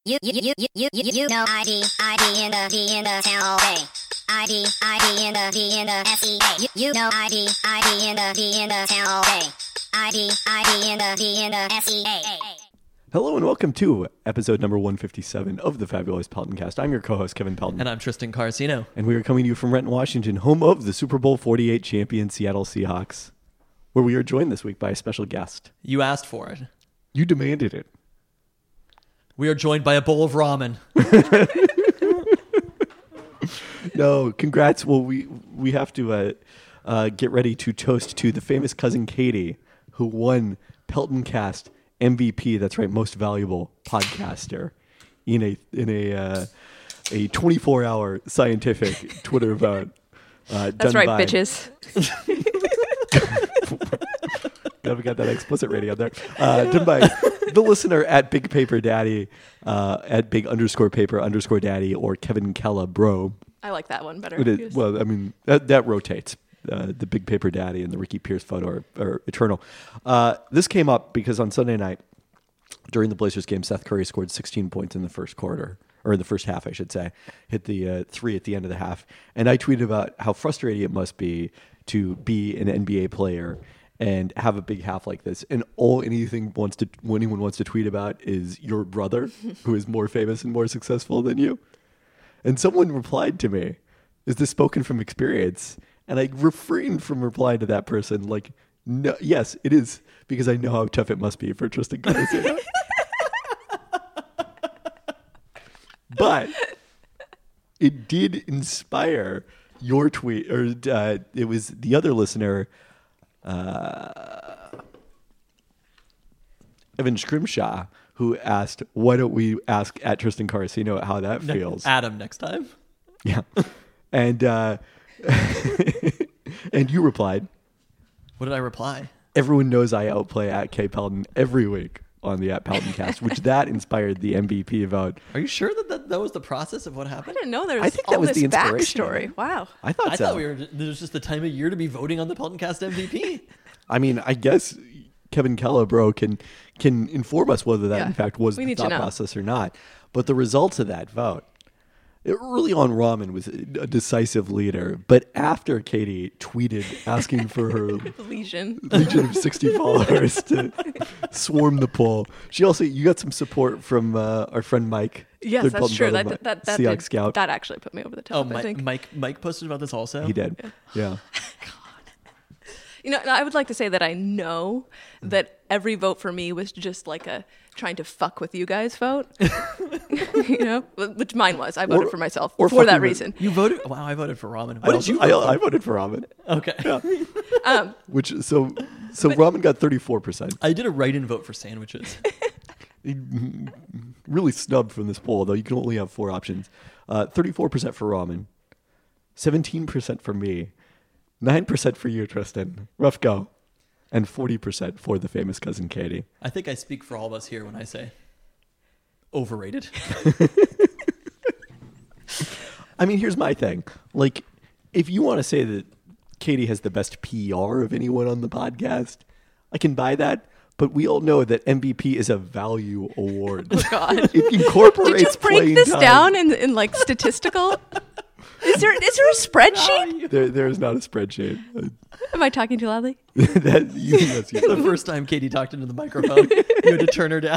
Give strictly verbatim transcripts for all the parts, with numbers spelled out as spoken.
You, you, you, you, you, you, you know I D, I D in the, D in the town all day. I D, I D in the, D in the S E A. You, you know I D, I D in the, D in the town all day. I D, I D in the, D in the S E A. Hello and welcome to episode number one fifty-seven of the Fabulous Peltoncast. I'm your co-host, Kevin Pelton. And I'm Tristan Carcino. And we are coming to you from Renton, Washington, home of the Super Bowl forty-eight champion Seattle Seahawks, where we are joined this week by a special guest. You asked for it. You demanded it. We are joined by a bowl of ramen. No, congrats. Well, we we have to uh, uh, get ready to toast to the famous cousin Katie, who won Peltoncast M V P. That's right, most valuable podcaster in a in a uh, a twenty-four hour scientific Twitter vote. Uh, That's done right, by, bitches. Glad we got that explicit radio there. Uh, done by the listener at Big Paper Daddy, uh, at Big underscore Paper underscore Daddy, or Kevin Kella Bro. I like that one better. It is, well, I mean, that, that rotates. Uh, the Big Paper Daddy and the Ricky Pierce photo are, are eternal. Uh, this came up because on Sunday night, during the Blazers game, Seth Curry scored sixteen points in the first quarter, or in the first half, I should say. Hit the uh, three at the end of the half. And I tweeted about how frustrating it must be to be an N B A player and have a big half like this, and all anything wants to anyone wants to tweet about is your brother, who is more famous and more successful than you. And someone replied to me, "Is this spoken from experience?" And I refrained from replying to that person, like, "No, yes, it is, because I know how tough it must be for Tristan Carcino." But it did inspire your tweet, or uh, it was the other listener. Uh, Evan Scrimshaw, who asked, why don't we ask at Tristan Carcino how that feels? Adam next time. Yeah. And uh, and you replied, What did I reply? everyone knows I outplay at K Pelton every week on the at Peltoncast, which that inspired the M V P vote. Are you sure that that, that was the process of what I happened? didn't know there I was think that all was this the inspiration. backstory. Wow. I thought I so. thought we were. This was just the time of year to be voting on the Peltoncast M V P. I mean, I guess Kevin Kella, bro, can can inform us whether that Yeah, in fact was we the need to thought know. process or not. But the results of that vote, it early on, Ramen was a decisive leader. But after Katie tweeted asking for her Legion. legion of sixty followers to swarm the poll, she also you got some support from uh, our friend Mike. Yes, third that's Pelton true. brother, That that that, Seahawks did, scout. that actually put me over the Oh, top. I think. Mike, Mike, Mike posted about this also. He did. Yeah. You know, I would like to say that I know that every vote for me was just like a trying to fuck with you guys vote. You know, which mine was. I voted Or- for myself or for fucking that with- reason. You voted? Wow, I voted for ramen. I, What did also, you I, vote for? I voted for Ramen. Okay. Um, Which so so Ramen got thirty-four percent. I did a write-in vote for sandwiches. Really snubbed from this poll, though. You can only have four options. Uh, thirty-four percent for Ramen, seventeen percent for me, nine percent for you, Tristan. Rough go. And forty percent for the famous cousin Katie. I think I speak for all of us here when I say overrated. I mean, here's my thing. Like, if you want to say that Katie has the best P R of anyone on the podcast, I can buy that. But we all know that M V P is a value award. Oh God. It incorporates Did you break playing this time. down in, in like statistical? Is there is there a spreadsheet? There, there is not a spreadsheet. Uh, Am I talking too loudly? that you, yes, you The first time Katie talked into the microphone, you had to turn her down.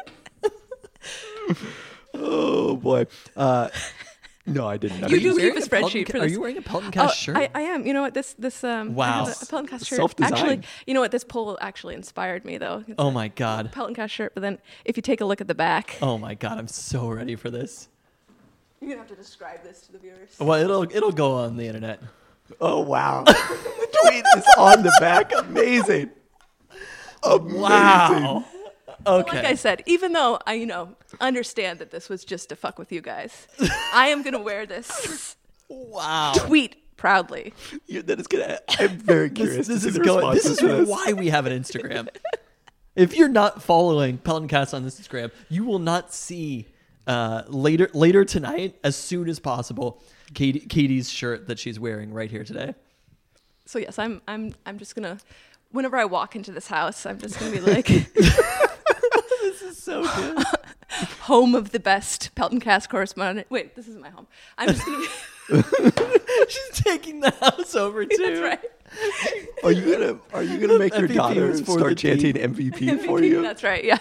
Oh boy. Uh, no, I didn't. I You didn't. do wearing keep a a Pelton- spreadsheet for Are this. you wearing a Peltoncast Oh, shirt? I, I am. You know what? This this um. I Wow. have a Peltoncast shirt. Self-designed. Actually, you know what? This poll actually inspired me though. It's oh a my god. Peltoncast shirt. But then, if you take a look at the back, Oh my god. I'm so ready for this. you're gonna have to describe this to the viewers. Well, it'll it'll go on the internet. Oh wow. The tweet is on the back. Amazing. Amazing. Wow. Okay. Like I said, even though I, you know, understand that this was just to fuck with you guys, I am gonna wear this Wow. tweet proudly. You, that is gonna. I'm very curious. This, this to is see the going. This responses is to this. why we have an Instagram. If you're not following Peltoncast on Instagram, you will not see uh, later later tonight, as soon as possible, Katie, Katie's shirt that she's wearing right here today. So yes, I'm I'm I'm just gonna. Whenever I walk into this house, I'm just gonna be like, This is so good. home of the best Pelton Cast correspondent. Wait, this isn't my home. I'm just gonna be. She's taking the house over too. That's right. Are you gonna Are you gonna make your M V P daughter was for the start chanting team. M V P for you? That's right. Yeah.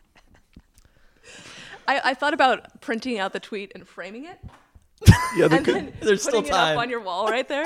I, I thought about printing out the tweet and framing it, Yeah, there and could- then there's putting still it time. up on your wall right there.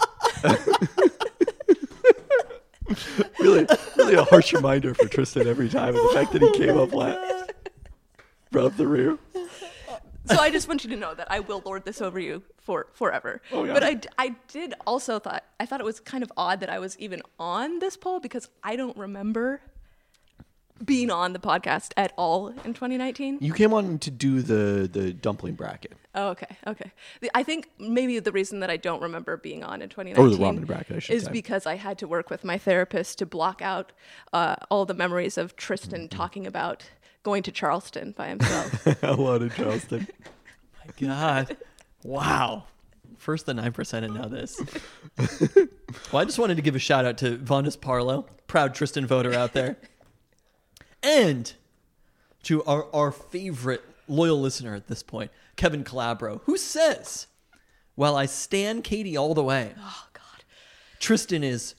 really, really a harsh reminder for Tristan every time of the fact that he came up last. Brought up the rear. So I just want you to know that I will lord this over you for forever. Oh, yeah. But I, d- I did also thought I thought it was kind of odd that I was even on this poll because I don't remember being on the podcast at all in twenty nineteen. You came on to do the the dumpling bracket. Oh, okay, okay. The, I think maybe the reason that I don't remember being on in twenty Or nineteen the ramen bracket, I should is say. because I had to work with my therapist to block out uh, all the memories of Tristan Mm-hmm. talking about going to Charleston by himself. Hello to Charleston. God. Wow. First the nine percent and now this. Well, I just wanted to give a shout out to Vondas Parlow, proud Tristan voter out there. And to our, our favorite loyal listener at this point, Kevin Calabro, who says, while I stand Katie all the way, Oh God. Tristan is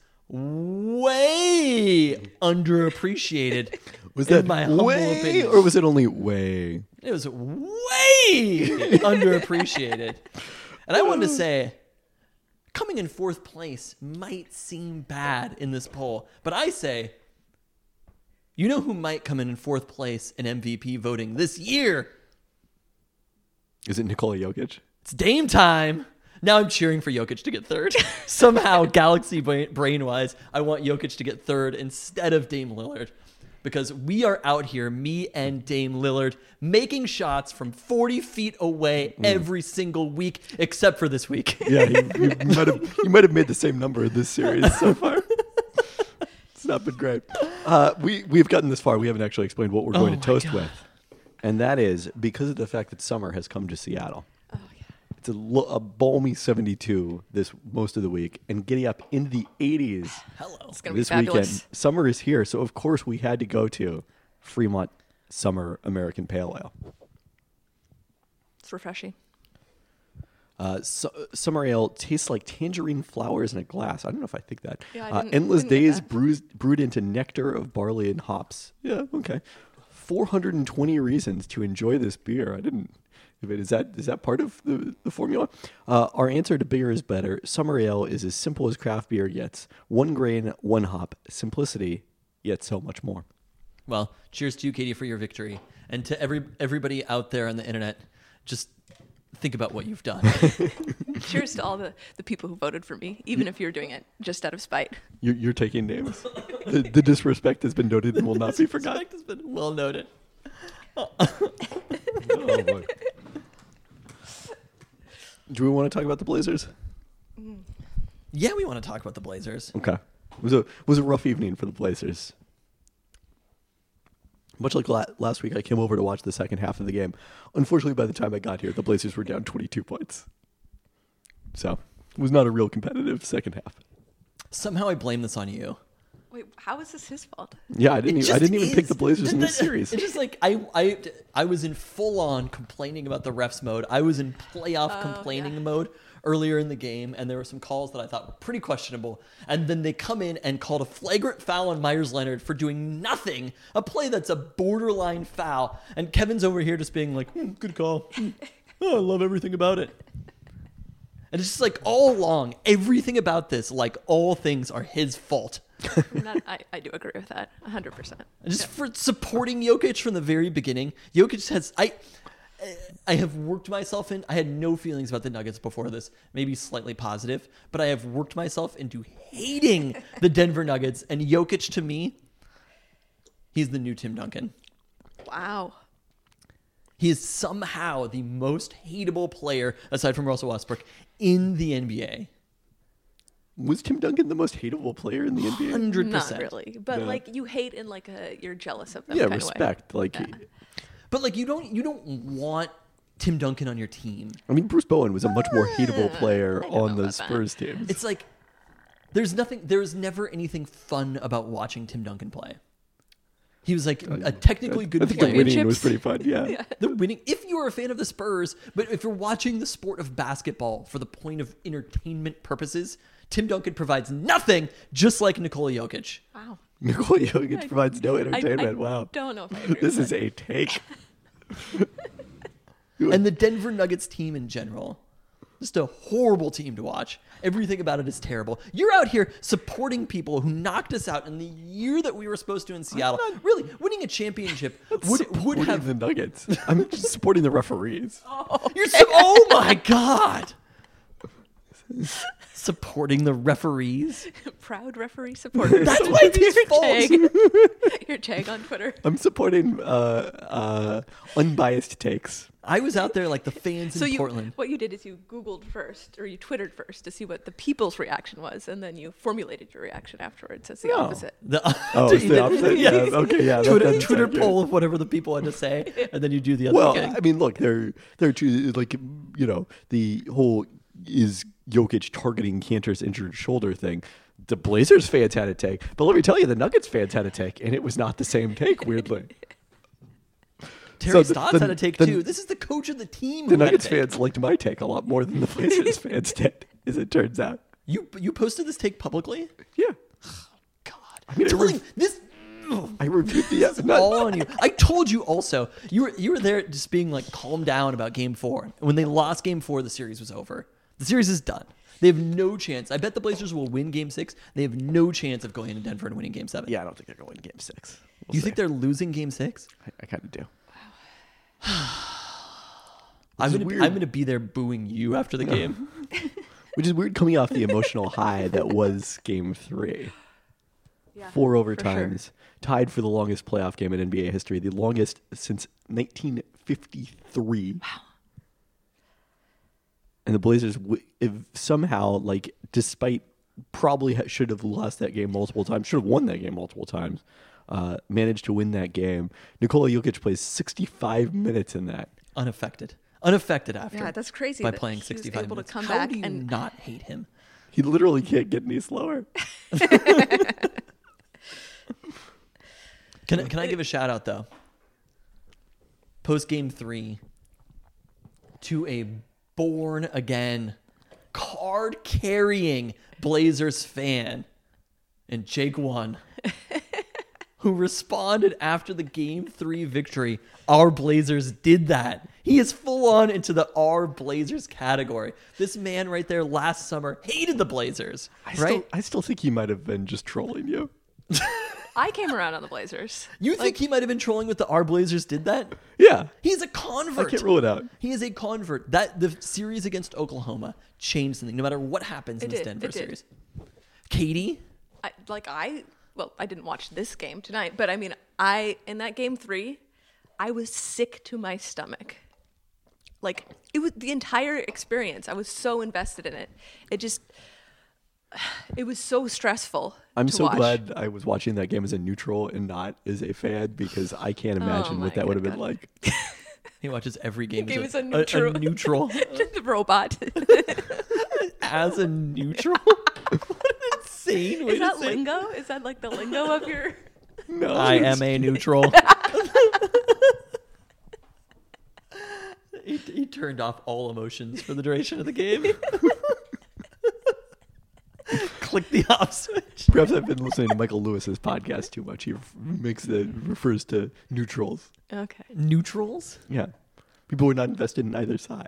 way underappreciated. Was in that my humble way, opinion. or was it only way? It was way underappreciated. And I wanted to say, coming in fourth place might seem bad in this poll, but I say, you know who might come in in fourth place in M V P voting this year? Is it Nikola Jokic? It's Dame time. Now I'm cheering for Jokic to get third. Somehow, galaxy brain- brain-wise, I want Jokic to get third instead of Dame Lillard. Because we are out here, me and Dame Lillard, making shots from forty feet away every single week, except for this week. Yeah, you, you might have you might have made the same number in this series so far. It's not been great. Uh, we we've gotten this far. We haven't actually explained what we're going Oh to my toast God. with, and that is because of the fact that summer has come to Seattle. Oh yeah. It's a, lo- a balmy seventy-two this most of the week, and getting up into the eighties Hello. It's gonna this be fabulous. weekend. Summer is here, so of course we had to go to Fremont Summer American Pale Ale. It's refreshing. Uh, su- summer ale tastes like tangerine flowers in a glass. I don't know if I think that. Yeah, I uh, didn't- endless didn't get days that. bruised, brewed into nectar of barley and hops. Yeah, okay. four hundred twenty reasons to enjoy this beer. I didn't. If it, is that is that part of the, the formula? Uh, our answer to bigger is better. Summer ale is as simple as craft beer gets. One grain, one hop. Simplicity, yet so much more. Well, cheers to you, Katie, for your victory. And to every everybody out there on the internet, just think about what you've done. Cheers to all the, the people who voted for me, even if you're doing it just out of spite. You're, you're taking names. the, the disrespect has been noted and will not be forgotten. Respect has been well noted. Oh, boy. Do we want to talk about the Blazers? Yeah, we want to talk about the Blazers. Okay. It was a it was a rough evening for the Blazers. Much like la- last week, I came over to watch the second half of the game. Unfortunately, by the time I got here, the Blazers were down twenty-two points. So it was not a real competitive second half. Somehow I blame this on you. Wait, how is this his fault? Yeah, I didn't. It Even, I just didn't even pick is. the Blazers in this That- series. It's just like I, I, I was in full on complaining about the refs mode. I was in playoff Oh, complaining yeah. mode earlier in the game, and there were some calls that I thought were pretty questionable. And then they come in and called a flagrant foul on Myers Leonard for doing nothing, a play that's a borderline foul. And Kevin's over here just being like, hmm, "Good call. Hmm. Oh, I love everything about it." And it's just like all along, everything about this, like all things, are his fault. I'm not, I, I do agree with that, one hundred percent. And just for supporting Jokic from the very beginning. Jokic has I I have worked myself in. I had no feelings about the Nuggets before this, maybe slightly positive, but I have worked myself into hating the Denver Nuggets. And Jokic, to me, he's the new Tim Duncan. Wow. He is somehow the most hateable player, aside from Russell Westbrook, in the N B A. Was Tim Duncan the most hateable player in the N B A? Hundred Not percent. really, but Yeah. like you hate in like a you're jealous of them. Yeah, kind Of way. respect. Like, Yeah. But like you don't you don't want Tim Duncan on your team. I mean, Bruce Bowen was a much more hateable player I don't know on the about that. Spurs teams. It's like there's nothing there's never anything fun about watching Tim Duncan play. He was like a technically good I think the player. winning was Championships. pretty fun. Yeah. The winning, if you are a fan of the Spurs, but if you're watching the sport of basketball for the point of entertainment purposes, Tim Duncan provides nothing, just like Nikola Jokic. Wow. Nikola Jokic provides no I- entertainment. I wow. don't know if I agree This with is a take. And the Denver Nuggets team in general, just a horrible team to watch. Everything about it is terrible. You're out here supporting people who knocked us out in the year that we were supposed to in Seattle. Really, winning a championship would would Supporting have. the Nuggets. I'm just supporting the referees. You're so, oh my god! Supporting the referees. Proud referee supporter. That's my team's your fault. tag. Your tag on Twitter. I'm supporting uh, uh, unbiased takes. I was out there like the fans So in you, Portland. what you did is you Googled first, or you Twittered first to see what the people's reaction was, and then you formulated your reaction afterwards as the No. opposite. The, Oh, it's the opposite? Yeah. Yeah, okay, yeah, that Twitter, doesn't Twitter sound good. poll of whatever the people had to say, and then you do the other Well, thing. I mean, look, they're they're two, like you know the whole is Jokic targeting Cantor's injured shoulder thing. The Blazers fans had a take, but let me tell you, the Nuggets fans had a take, and it was not the same take. Weirdly, Terry so the- Stotts the- had a take the- too. This is the coach of the team. the who had a Nuggets take. fans liked my take a lot more than the Blazers fans did, as it turns out. You you posted this take publicly? Yeah, God, I mean, I telling rev- this. I reviewed the It's all on you. I told you also. You were you were there just being like calm down about game four. And when they lost game four, the series was over. The series is done. They have no chance. I bet the Blazers will win game six. They have no chance of going into Denver and winning game seven. Yeah, I don't think they're going to game six. We'll You see. think they're losing game six? I, I kind of do. I'm is gonna weird. I'm gonna be there booing you after the game. Which is weird coming off the emotional high that was game three. Yeah, Four for overtimes, sure. tied for the longest playoff game in N B A history, the longest since nineteen fifty-three. Wow. And the Blazers, w- if somehow, like, despite probably ha- should have lost that game multiple times, should have won that game multiple times, uh, managed to win that game. Nikola Jokic plays sixty-five minutes in that. Unaffected. Unaffected after. Yeah, that's crazy By that playing he was sixty-five able to minutes. come How back do you and- not hate him? He literally can't get any slower. Can I, can I give a shout out though? Post game three to a born again card carrying Blazers fan and Jake One, who responded after the game three victory. Our Blazers did that. He is full on into the our Blazers category. This man right there last summer hated the Blazers, I right? still, I still think he might have been just trolling you. I came around on the Blazers. You think he might have been trolling with the our Blazers did that? Yeah. He's a I convert. can't rule it out. He is a convert. That the series against Oklahoma changed something. No matter what happens in It this did. Denver It did. series. Katie, I, like I, well, I didn't watch this game tonight, but I mean, I in that game three, I was sick to my stomach. Like it was the entire experience. I was so invested in it. It just, it was so stressful. I'm to so watch. glad I was watching that game as a neutral and not as a fan because I can't imagine Oh my what that would have been God. like. he watches every game, Game as is a neutral. a neutral. the robot. as a neutral. What an insane way Is that to say. lingo? Is that like the lingo of your? No, I it's- am a neutral. he, he turned off all emotions for the duration of the game. Click the off switch. Perhaps I've been listening to Michael Lewis's podcast too much. He ref- makes the refers to neutrals. Okay. Neutrals? Yeah, people who are not invested in either side.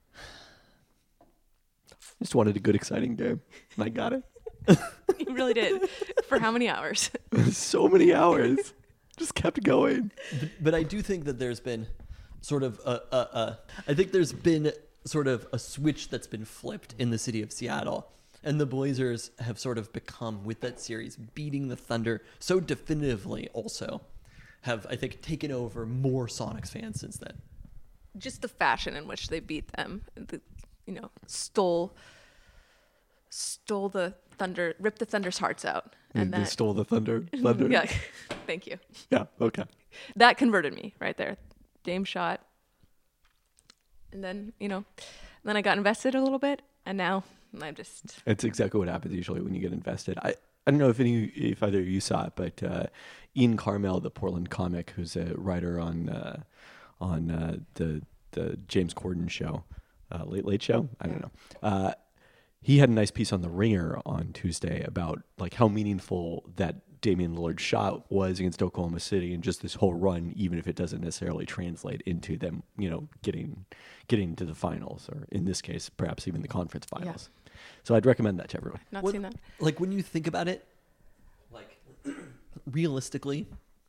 Just wanted a good, exciting game, and I got it. You really did. For how many hours? So many hours, just kept going. But, but I do think that there's been sort of a, a, a I think there's been sort of a switch that's been flipped in the city of Seattle. And the Blazers have sort of become, with that series, beating the Thunder so definitively also, have, I think, taken over more Sonics fans since then. Just the fashion in which they beat them, the, you know, stole, stole the Thunder, ripped the Thunder's hearts out, and they that, stole the thunder. Thunder. yeah, thank you. Yeah. Okay. That converted me right there. Dame shot, and then you know, then I got invested a little bit, and now I'm just It's exactly what happens usually when you get invested. I, I don't know if any, if either of you saw it, but uh, Ian Carmel, the Portland comic, who's a writer on uh, on uh, the the James Corden show, uh, Late Late Show. I don't know. Uh, he had a nice piece on The Ringer on Tuesday about like how meaningful that Damian Lillard shot was against Oklahoma City, and just this whole run, even if it doesn't necessarily translate into them, you know, getting getting to the finals, or in this case, perhaps even the conference finals. Yeah. So I'd recommend that to everyone. Not What- seen that. Like when you think about it, like realistically,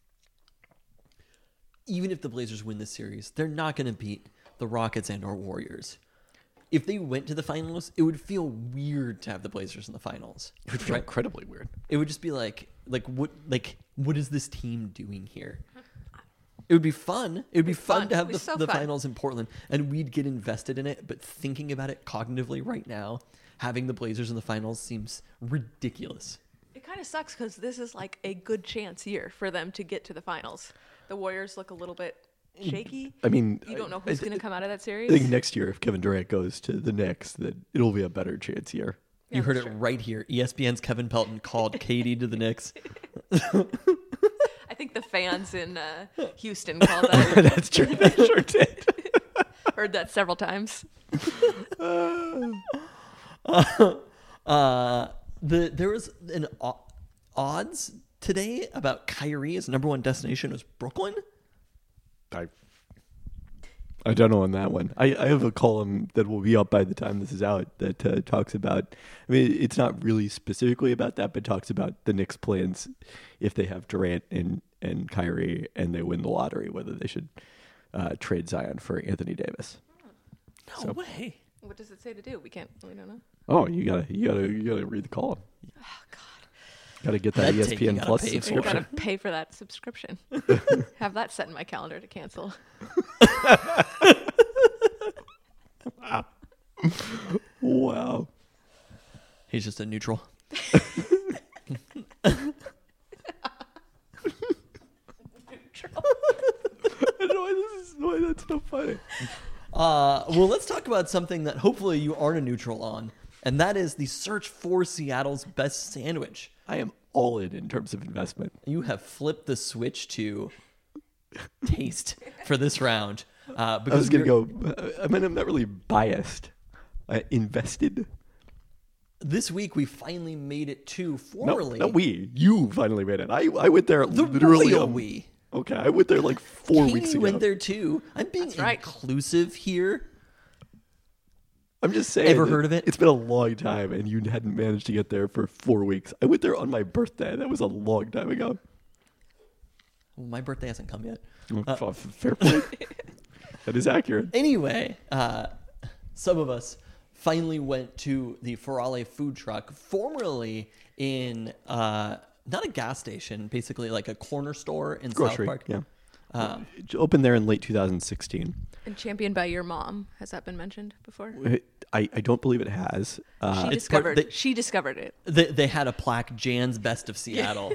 even if the Blazers win this series, they're not going to beat the Rockets and or Warriors. If they went to the finals, it would feel weird to have the Blazers in the finals. It would feel right? incredibly weird. It would just be like, like what, like what is this team doing here? It would be fun. It would be fun, fun. to have It'd the, be so the fun. finals in Portland, and we'd get invested in it. But thinking about it cognitively right now, having the Blazers in the finals seems ridiculous. It kind of sucks because this is like a good chance year for them to get to the finals. The Warriors look a little bit shaky. I mean, You don't know I- who's I going to come out of that series. I think next year, if Kevin Durant goes to the Knicks, that it'll be a better chance year. Yeah, You heard it that's true. right here. E S P N's Kevin Pelton called K D to the Knicks. I think the fans in uh, Houston called that. That's true. They sure did. Heard that several times. Uh, the there was an o- odds today about Kyrie as number one destination was Brooklyn. I, I don't know on that one. I, I have a column that will be up by the time this is out that uh, talks about, I mean, it's not really specifically about that, but talks about the Knicks' plans if they have Durant and, and Kyrie and they win the lottery, whether they should uh, trade Zion for Anthony Davis. No So- way. What does it say to do? We can't. We don't know. Oh, you gotta, you gotta, you gotta read the column. Oh God. Gotta get that That E S take P N you gotta Plus pay for. I subscription. gotta pay for that subscription. Have that set in my calendar to cancel. Wow. He's just a neutral. I don't know why this is why that's so funny. Uh, well, let's talk about something that hopefully you aren't a neutral on, and that is the search for Seattle's best sandwich. I am all in in terms of investment. You have flipped the switch to taste for this round. Uh, I because was gonna we're- go. uh, I mean, I'm not really biased. Uh, invested. This week we finally made it to No, formerly not we. You finally made it. I I went there the literally. royal um, we. Okay, I went there like four Katie weeks ago. went there too. I'm being That's right. inclusive here. I'm just saying. Ever that heard of it? It's been a long time, and you hadn't managed to get there for four weeks. I went there on my birthday. That was a long time ago. Well, my birthday hasn't come yet. F- f- Fair play. That is accurate. Anyway, uh, some of us finally went to the Ferrale food truck, formerly in uh, not a gas station, basically like a corner store in Grocery. South Park. Yeah. Um, It opened there in late two thousand sixteen. And championed by your mom. Has that been mentioned before? I, I don't believe it has. Uh, She it's discovered. part- they- she discovered it. they, they had a plaque, Jan's Best of Seattle.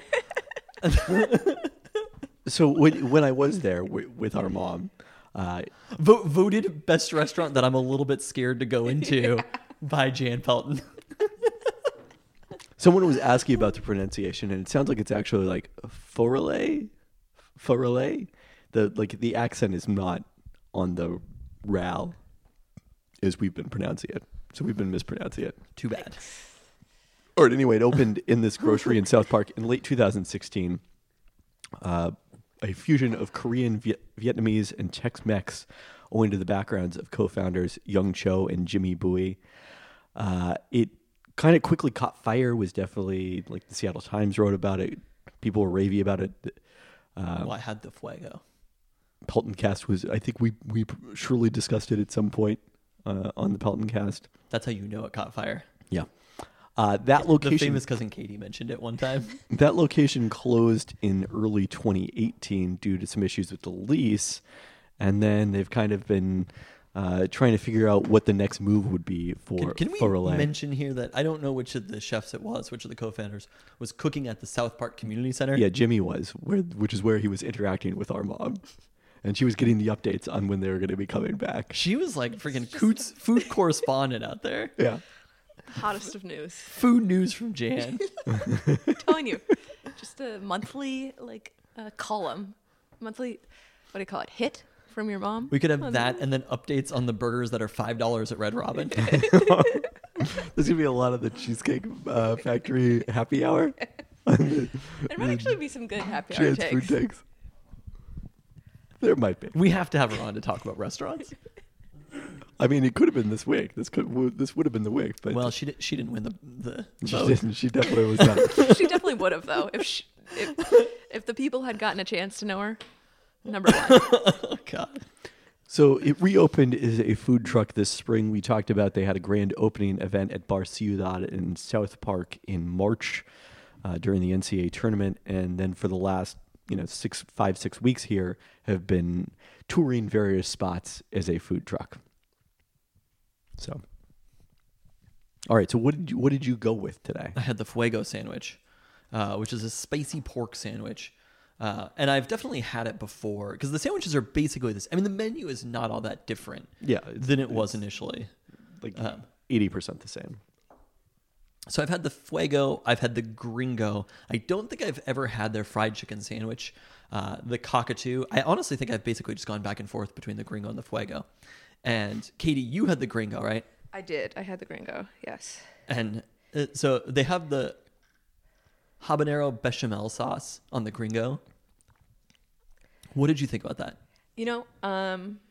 so when, when I was there w- with our mom, uh, Vo- voted best restaurant that I'm a little bit scared to go into by Jan Pelton. someone was asking about the pronunciation, and it sounds like it's actually like Forale, Forale. The like the accent is not on the ral, as we've been pronouncing it. So we've been mispronouncing it. Too bad. Or anyway, it opened in this grocery in South Park in late two thousand sixteen. Uh, a fusion of Korean, Viet- Vietnamese, and Tex-Mex, owing to the backgrounds of co-founders Young Cho and Jimmy Bui. Uh, it kind of quickly caught fire. Was definitely like the Seattle Times wrote about it. People were ravey about it. Uh, Well, I had the fuego. Pelton Cast was. I think we we surely discussed it at some point uh, on the Pelton Cast. That's how you know it caught fire. Yeah. Uh, that location. The famous cousin Katie mentioned it one time. That location closed in early twenty eighteen due to some issues with the lease, and then they've kind of been uh, trying to figure out what the next move would be for Can, can we for Relay. mention here that I don't know which of the chefs it was, which of the co-founders was cooking at the South Park Community Center? Yeah, Jimmy was, where which is where he was interacting with our mom, and she was getting the updates on when they were going to be coming back. She was like freaking Coots food correspondent out there. Yeah, Hottest of news. Food news from Jan. I'm telling you, just a monthly like uh, column, monthly. What do you call it? Hit from your mom. We could have that and then updates on the burgers that are five dollars at Red Robin. There's gonna be a lot of the Cheesecake uh, Factory happy hour. There might actually be some good happy hour Chance food takes. takes. There might be. We have to have her on to talk about restaurants. I mean, it could have been this week. This could would- this would have been the week, but Well, she did, she didn't win the the she vote. didn't. She definitely was not. She definitely would have though if she, if if the people had gotten a chance to know her. Number one. Oh God. So it reopened as a food truck this spring. We talked about they had a grand opening event at Bar Ciudad in South Park in March uh, during the N C A A tournament, and then for the last you know six, five, six weeks here have been touring various spots as a food truck. So, all right. So what did you what did you go with today? I had the Fuego sandwich, uh, which is a spicy pork sandwich. Uh, and I've definitely had it before because the sandwiches are basically this. I mean, the menu is not all that different Yeah, it's- than it was initially. Like Um, eighty percent the same. So I've had the Fuego. I've had the Gringo. I don't think I've ever had their fried chicken sandwich. Uh, the Cockatoo. I honestly think I've basically just gone back and forth between the Gringo and the Fuego. And Katie, you had the Gringo, right? I did. I had the Gringo. Yes. And uh, so they have the habanero bechamel sauce on the Gringo. What did you think about that? You know, um,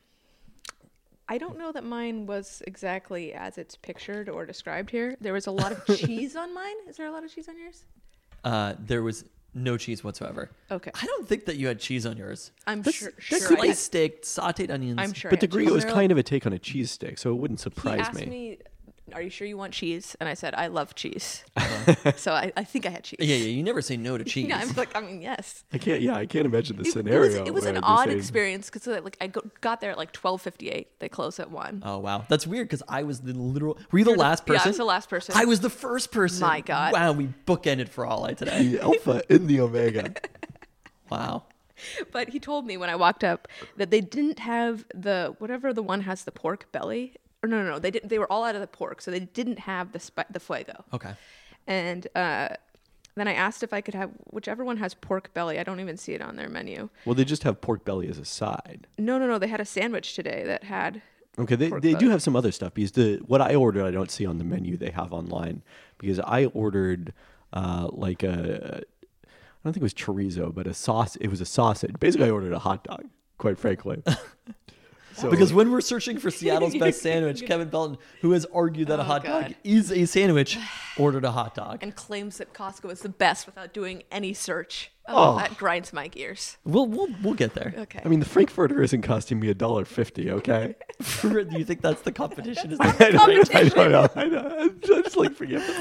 I don't know that mine was exactly as it's pictured or described here. There was a lot of cheese on mine. Is there a lot of cheese on yours? Uh, there was no cheese whatsoever. Okay. I don't think that you had cheese on yours. I'm That's- sure. that's sure I Sliced had- steak, sauteed onions. I'm sure. But I the had Gringo cheese. is kind of a take on a cheese stick, so it wouldn't He surprise asked me. me, "Are you sure you want cheese?" And I said, "I love cheese." So I, I think I had cheese. Yeah, yeah. You never say no to cheese. Yeah, I'm like, I mean, yes. I can't. Yeah, I can't imagine the It- scenario. It was, it was where an I'd be odd saying- experience because like I go, got there at like twelve fifty-eight. They close at one. Oh wow, that's weird because I was the literal. Were you the You're the- last yeah, I person? was the last person. I was the first person. My God. Wow, we bookended for all I today. The alpha in the omega. Wow. But he told me when I walked up that they didn't have the whatever the one has the pork belly. Or no, no, no. They didn't. They were all out of the pork, so they didn't have the spi- the fuego. Okay. And uh, then I asked if I could have whichever one has pork belly. I don't even see it on their menu. Well, they just have pork belly as a side. No, no, no. They had a sandwich today that had. Okay, they, Pork they do belly. have some other stuff because the what I ordered I don't see on the menu they have online because I ordered uh, like a I don't think it was chorizo but a sauce. It was a sausage. Basically, I ordered a hot dog. Quite frankly. So, Because when we're searching for Seattle's best sandwich, Kevin Belton, who has argued that a Oh, hot dog God. is a sandwich, ordered a hot dog. And claims that Costco is the best without doing any search. Oh. Oh, that grinds my gears. We'll we'll we'll get there. Okay. I mean, the Frankfurter isn't costing me a dollar fifty. Okay. Do you think that's the competition? Is I that don't, I don't know. I know. I'm just like forget the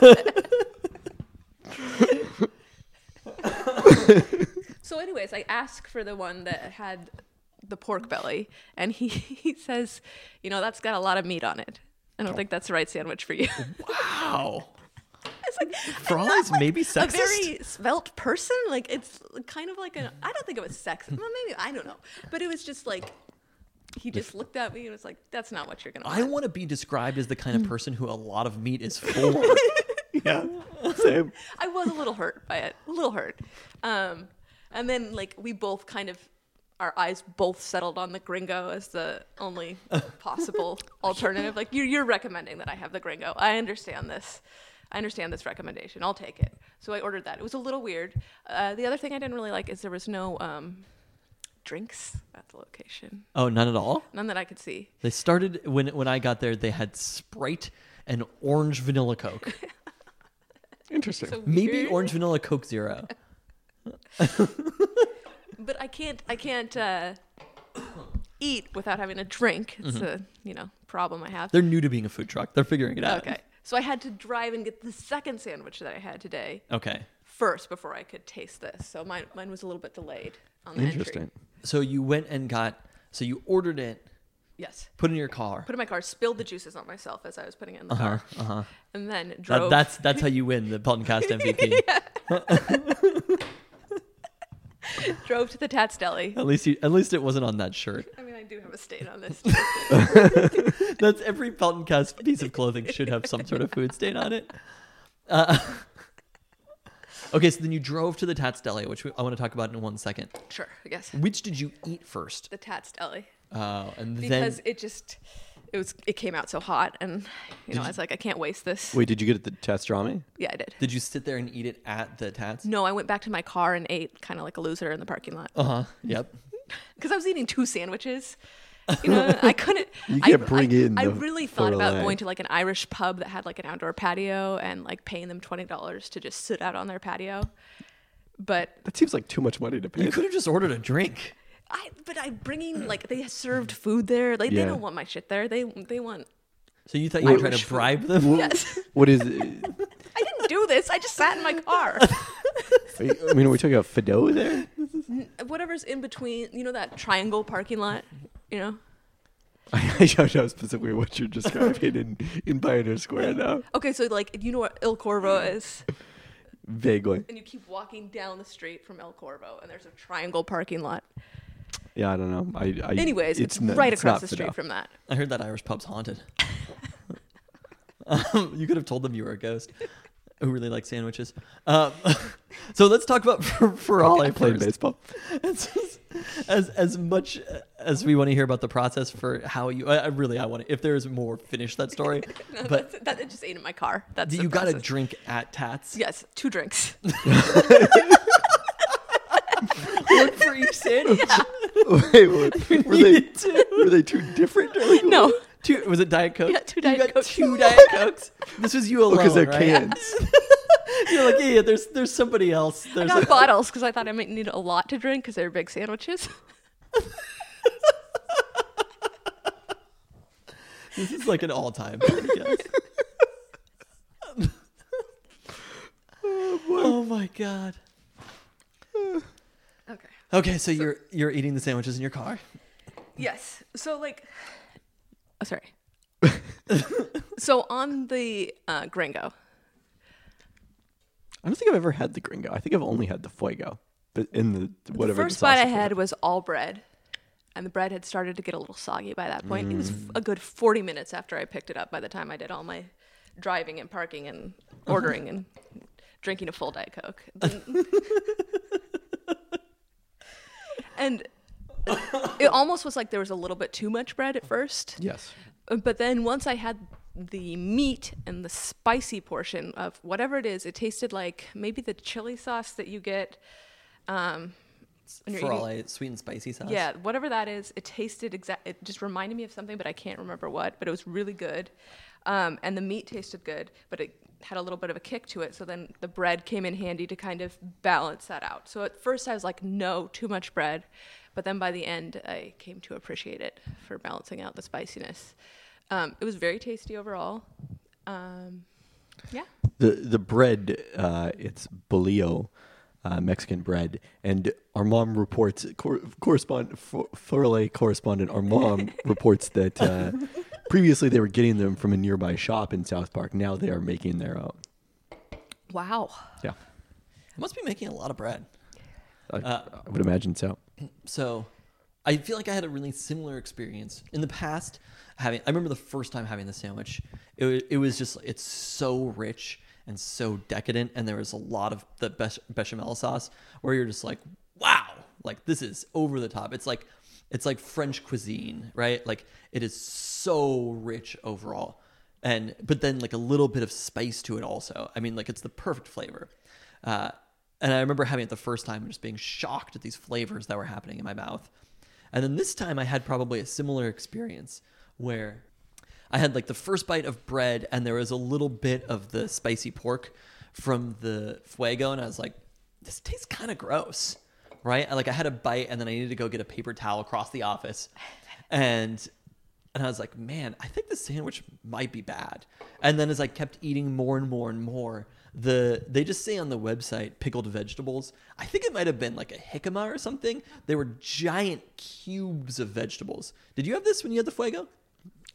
Frankfurter. So, anyways, I asked for the one that had the pork belly, and he, he says, you know, that's got a lot of meat on it. I don't think that's the right sandwich for you. wow? It's like Fries like maybe a sexist. very svelte person. Like it's kind of like a. I don't think it was sexist. Well, maybe I don't know, but it was just like he just looked at me and was like, "That's not what you're gonna." I want. want to be described as the kind of person who a lot of meat is for. Yeah. Same. I was a little hurt by it, a little hurt. Um, and then like we both kind of, our eyes both settled on the Gringo as the only possible alternative. Like you're, you're recommending that I have the Gringo. I understand this. I understand this recommendation. I'll take it. So I ordered that. It was a little weird. Uh, the other thing I didn't really like is there was no um, drinks at the location. Oh, none at all. None that I could see. They started when when I got there. They had Sprite and orange vanilla Coke. Interesting. So Maybe weird. orange vanilla Coke Zero. But I can't. I can't uh, eat without having a drink. It's Mm-hmm. a you know problem I have. They're new to being a food truck. They're figuring it out. Okay. So I had to drive and get the second sandwich that I had today Okay. first before I could taste this. So mine mine was a little bit delayed on the Interesting. entry. So you went and got. So you ordered it. Yes. Put it in your car. Put it in my car, spilled the juices on myself as I was putting it in the Uh huh. car, Uh huh. and then That, drove. that's that's how you win the Pelton Cast M V P. drove to the Tats Deli. At least you, at least it wasn't on that shirt. I mean, I do have a stain on this. That's every Pelton Cast piece of clothing should have some sort of food stain on it. Uh, okay, so then you drove to the Tats Deli, which we, I want to talk about in one second. Sure, I guess. Which did you eat first? The Tats Deli. Oh, and Because then it just, it was, it came out so hot, and you know, I was like, I can't waste this. Wait, did you get it at the Tastrami? Yeah, I did. did you sit there and eat it at the Tats? No, I went back to my car and ate kind of like a loser in the parking lot Uh huh. Yep. because I was eating two sandwiches. You know, I couldn't. You can't I, bring I, in I the really thought about filet. going to like an Irish pub that had like an outdoor patio and like paying them twenty dollars to just sit out on their patio. But That seems like too much money to pay. You could have just ordered a drink. I, but I'm bringing like they served food there. Like Yeah. they don't want my shit there. They they want. So you thought you were trying Irish to food. bribe them? Yes, What is it? I didn't do this. I just sat in my car. I mean, are we talking about Fido there? Whatever's in between, you know, that triangle parking lot. You know. I don't know specifically what you're describing in, in Pioneer Square now. Okay, so like you know what Il Corvo is. Vaguely. And you keep walking down the street from El Corvo, and there's a triangle parking lot. Yeah, I don't know. I, I Anyways, it's, n- right it's across not the Fido. street from that. I heard that Irish pub's haunted. um, you could have told them you were a ghost who really likes sandwiches. Um, so let's talk about for, for all I Playing first. baseball. As, as as much as we want to hear about the process for how you, I, I really I want to. If there's more, finish that story. No, But that's, that it just ate in my car. That's the you got a process. drink at Tats. Yes, two drinks. One for each sandwich. Wait, were, were they were they two different? Or like, No, Two, was it Diet Coke? Yeah, two You Diet got Cokes. Two Diet Cokes. This was you alone, because they're right? cans. You're like, yeah, yeah. There's there's somebody else. I There's got a, bottles because I thought I might need a lot to drink because they're big sandwiches. This is like an all-time podcast. Oh my god. Okay. Okay, so you're you're eating the sandwiches in your car. Yes. So like, oh, sorry. So on the uh, Gringo, I don't think I've ever had the Gringo. I think I've only had the Fuego, but in the whatever. the first the bite I sausage had was. was all bread, and the bread had started to get a little soggy by that point. It was Mm. f- a good forty minutes after I picked it up. By the time I did all my driving and parking and ordering and drinking a full Diet Coke, and it almost was like there was a little bit too much bread at first. Yes. But then once I had the meat and the spicy portion of whatever it is, it tasted like maybe the chili sauce that you get. Um, when you're For all eating- I sweet and spicy sauce. yeah, whatever that is, it tasted exact. It just reminded me of something, but I can't remember what. But it was really good, um, and the meat tasted good, but it had a little bit of a kick to it. So then the bread came in handy to kind of balance that out. So at first I was like, no, too much bread, but then by the end I came to appreciate it for balancing out the spiciness. Um, it was very tasty overall. Um, yeah. The the bread, uh, it's bolillo, uh, Mexican bread, and our mom reports cor- correspond for, Forley correspondent. Our mom reports that uh, previously they were getting them from a nearby shop in South Park. Now they are making their own. Wow. Yeah, It must be making a lot of bread. I, Uh, I would imagine so. So I feel like I had a really similar experience in the past. Having, I remember the first time having the sandwich. It wa- it was just it's so rich and so decadent, and there was a lot of the bech- bechamel sauce where you're just like, wow, like this is over the top. It's like it's like French cuisine, right? Like it is so rich overall, and but then like a little bit of spice to it also. I mean, like it's the perfect flavor. Uh, and I remember having it the first time and just being shocked at these flavors that were happening in my mouth. And then this time I had probably a similar experience where I had like the first bite of bread and there was a little bit of the spicy pork from the Fuego. And I was like, this tastes kind of gross, right? I, like I had a bite and then I needed to go get a paper towel across the office. And and I was like, man, I think the sandwich might be bad. And then as I kept eating more and more and more, the they just say on the website pickled vegetables. I think it might have been like a jicama or something. They were giant cubes of vegetables. Did you have this when you had the Fuego?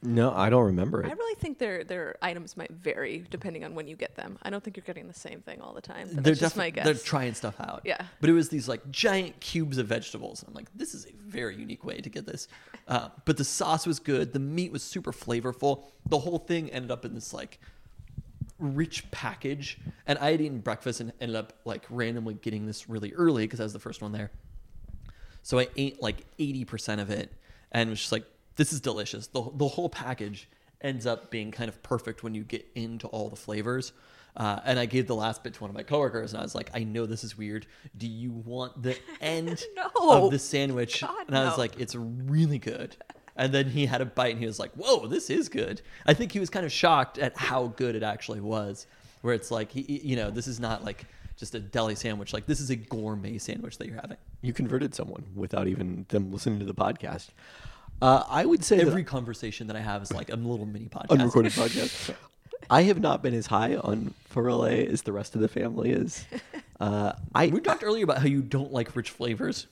No, I don't remember it. I really think their their items might vary depending on when you get them. I don't think you're getting the same thing all the time. But they're that's just my defi- guess. they're trying stuff out. Yeah. But it was these like giant cubes of vegetables. And I'm like, this is a very unique way to get this. Uh, but the sauce was good. The meat was super flavorful. The whole thing ended up in this like rich package. And I had eaten breakfast and ended up like randomly getting this really early because I was the first one there. So I ate like eighty percent of it and was just like, this is delicious. The, the whole package ends up being kind of perfect when you get into all the flavors. Uh, and I gave the last bit to one of my coworkers, and I was like, I know this is weird. Do you want the end No. of the sandwich? God, and I was no. like, it's really good. And then he had a bite, and he was like, whoa, this is good. I think he was kind of shocked at how good it actually was, where it's like, he, you know, this is not like just a deli sandwich. Like, this is a gourmet sandwich that you're having. You converted someone without even them listening to the podcast. Uh, I would say Every that conversation that I have is like a little mini podcast. unrecorded podcast. I have not been as high on Ferrole as the rest of the family is. Uh, I We talked earlier about how you don't like rich flavors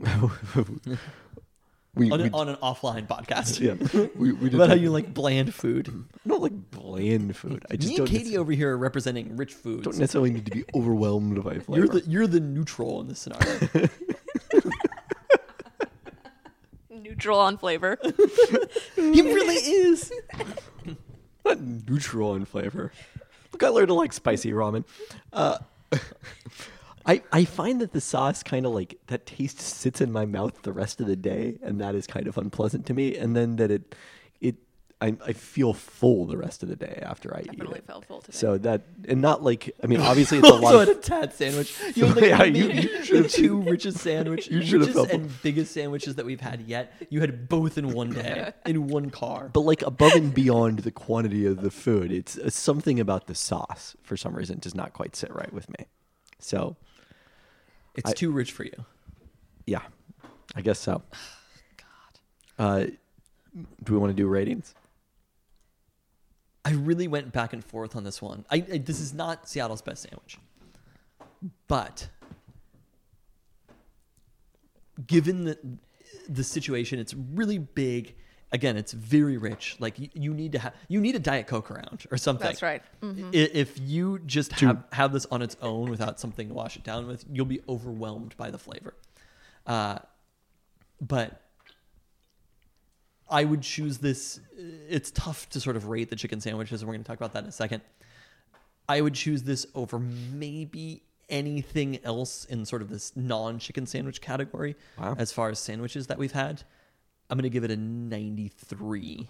we, on, we- an, on an offline podcast. yeah we, we did About how talk- you like bland food. I don't like bland food. I just Me don't, and Katie nec- over here are representing rich foods. don't necessarily need to be overwhelmed by flavor. You're the you're the neutral in this scenario. Neutral on flavor. He really is. Not neutral in flavor. Look, I learned to like spicy ramen. Uh, I I find that the sauce kind of like that taste sits in my mouth the rest of the day, and that is kind of unpleasant to me. And then that it it I I feel full the rest of the day after I Definitely eat it. felt full today. So that and not like I mean obviously it's a lot Also of at a Tad sandwich. You had like Yeah, the, you- main- you should've- the two richest sandwich, you should've richest felt- and biggest sandwiches that we've had yet. You had both in one day in one car. but like above and beyond the quantity of the food, it's uh, something about the sauce for some reason does not quite sit right with me. So It's I- too rich for you. yeah, I guess so. Uh, do we want to do ratings? I really went back and forth on this one. I, I this is not Seattle's best sandwich, but given the the situation, it's really big. Again, it's very rich. Like you, you need to have you need a Diet Coke around or something. That's right. Mhm. I- If you just have have this on its own without something to wash it down with, you'll be overwhelmed by the flavor. Uh, but I would choose this. It's tough to sort of rate the chicken sandwiches, and we're going to talk about that in a second. I would choose this over maybe anything else in sort of this non-chicken sandwich category. Wow. As far as sandwiches that we've had, I'm going to give it a ninety-three.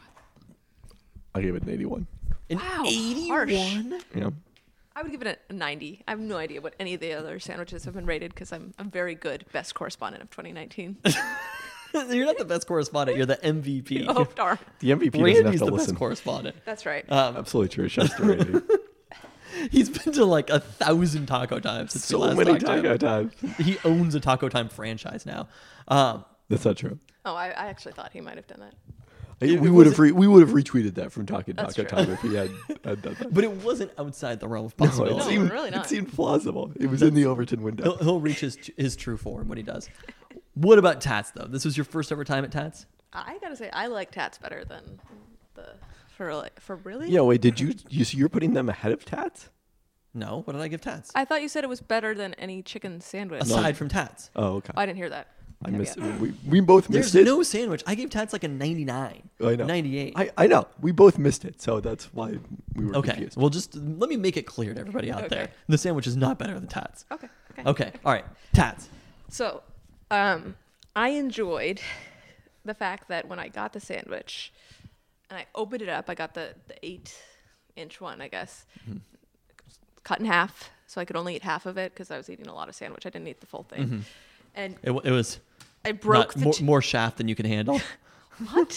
I gave it an eighty-one. An Wow, eighty-one? Yeah. I would give it a ninety. I have no idea what any of the other sandwiches have been rated because I'm a very good best correspondent of twenty nineteen. You're not the best correspondent. You're the M V P. Oh, darn. The M V P doesn't have Randy's to the listen. best correspondent. That's right. Um, Absolutely true. Shouts to Randy. he's been to like a thousand taco times since we so last many talked to him. taco times. He owns a Taco Time franchise now. Um, That's not true. oh, I, I actually thought he might have done that. It- we it would have wasn't- re- we would have retweeted that from Talking That's Taco true. Time if he had, had done that. but it wasn't outside the realm of No, possibility. it No, seemed really it not. seemed plausible. It was in the Overton window. He'll, he'll reach his his true form when he does. What about Tats though? This was your first ever time at Tats? I gotta say, I like Tats better than the for for really. Yeah. Wait. Did you you so you're putting them ahead of Tats? No. What did I give Tats? I thought you said it was better than any chicken sandwich. Aside from Tats, Oh, okay. I didn't hear that. I Yeah, missed. yeah. We we both there's missed it. no sandwich. I gave Tats like a ninety-nine. I know. ninety-eight. I, I know. We both missed it, so that's why we were okay. confused. Well, just let me make it clear to everybody out Okay. there. The sandwich is not better than Tats. Okay. Okay. Okay. All right. Tats. So, um, I enjoyed the fact that when I got the sandwich and I opened it up, I got the, the eight inch one, I guess, Mm-hmm. cut in half. So I could only eat half of it because I was eating a lot of sandwich. I didn't eat the full thing. Mm-hmm. And It, w- it was I broke not, the more, ch- more shaft than you can handle. what?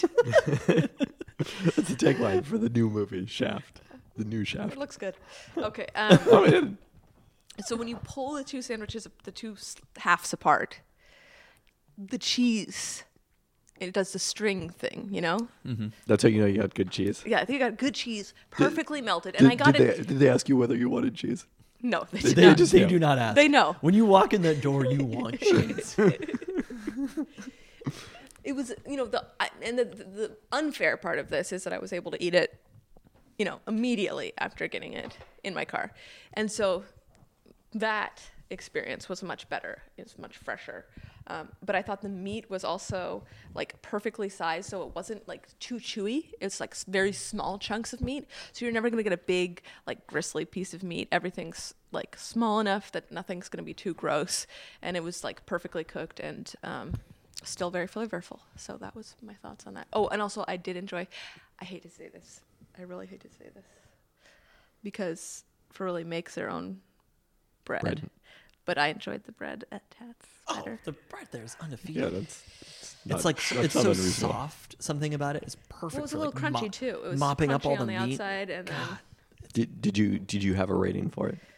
That's the tagline for the new movie Shaft. The new It Shaft. looks good. Okay. Um, Oh, I didn't. so when you pull the two sandwiches, the two s- halves apart, the cheese, it does the string thing, you know? That's how you know you got good cheese. Yeah, I think I got good cheese, perfectly melted, and Did, I got did it. They, did they ask you whether you wanted cheese? No, they They- did they not. just- They know. do not ask. They know. When you walk in that door, you want cheese. it was, you know, the I- and the, the the unfair part of this is that I was able to eat it, you know, immediately after getting it in my car, and so that experience was much better. It's much fresher. Um, but I thought the meat was also like perfectly sized, so it wasn't like too chewy. It's like s- very small chunks of meat, so you're never gonna get a big like gristly piece of meat. Everything's like small enough that nothing's gonna be too gross, and it was like perfectly cooked and um, still very flavorful. So that was my thoughts on that. Oh, and also I did enjoy. I hate to say this. I really hate to say this because Furley makes their own bread. Bread. But I enjoyed the bread at Tats better. Oh, the bread there is undefeated. Yeah, that's. It's not- like that's it's not so unreasonable. soft. Something about it is perfect. Well, it was a for, little like, crunchy mop- too. It was mopping crunchy up all on the, the meat. outside, and then Did, did you did you have a rating for it?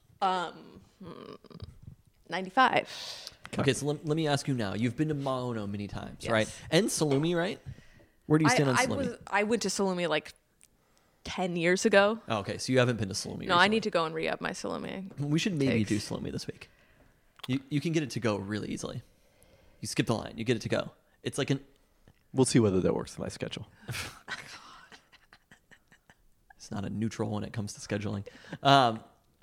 ninety-five. Okay, so let, let me ask you now. You've been to Maono many times, Yes. right? And Salumi, right? Where do you I, stand on I Salumi? was I went to Salumi like ten years ago. Oh, okay, so you haven't been to Salumi. No, I need to go and re-up my Salumi. We should maybe do takes. Salumi this week. You you can get it to go really easily. You skip the line, you get it to go. It's like an. We'll see whether that works with my schedule. It's not a neutral when it comes to scheduling. Um,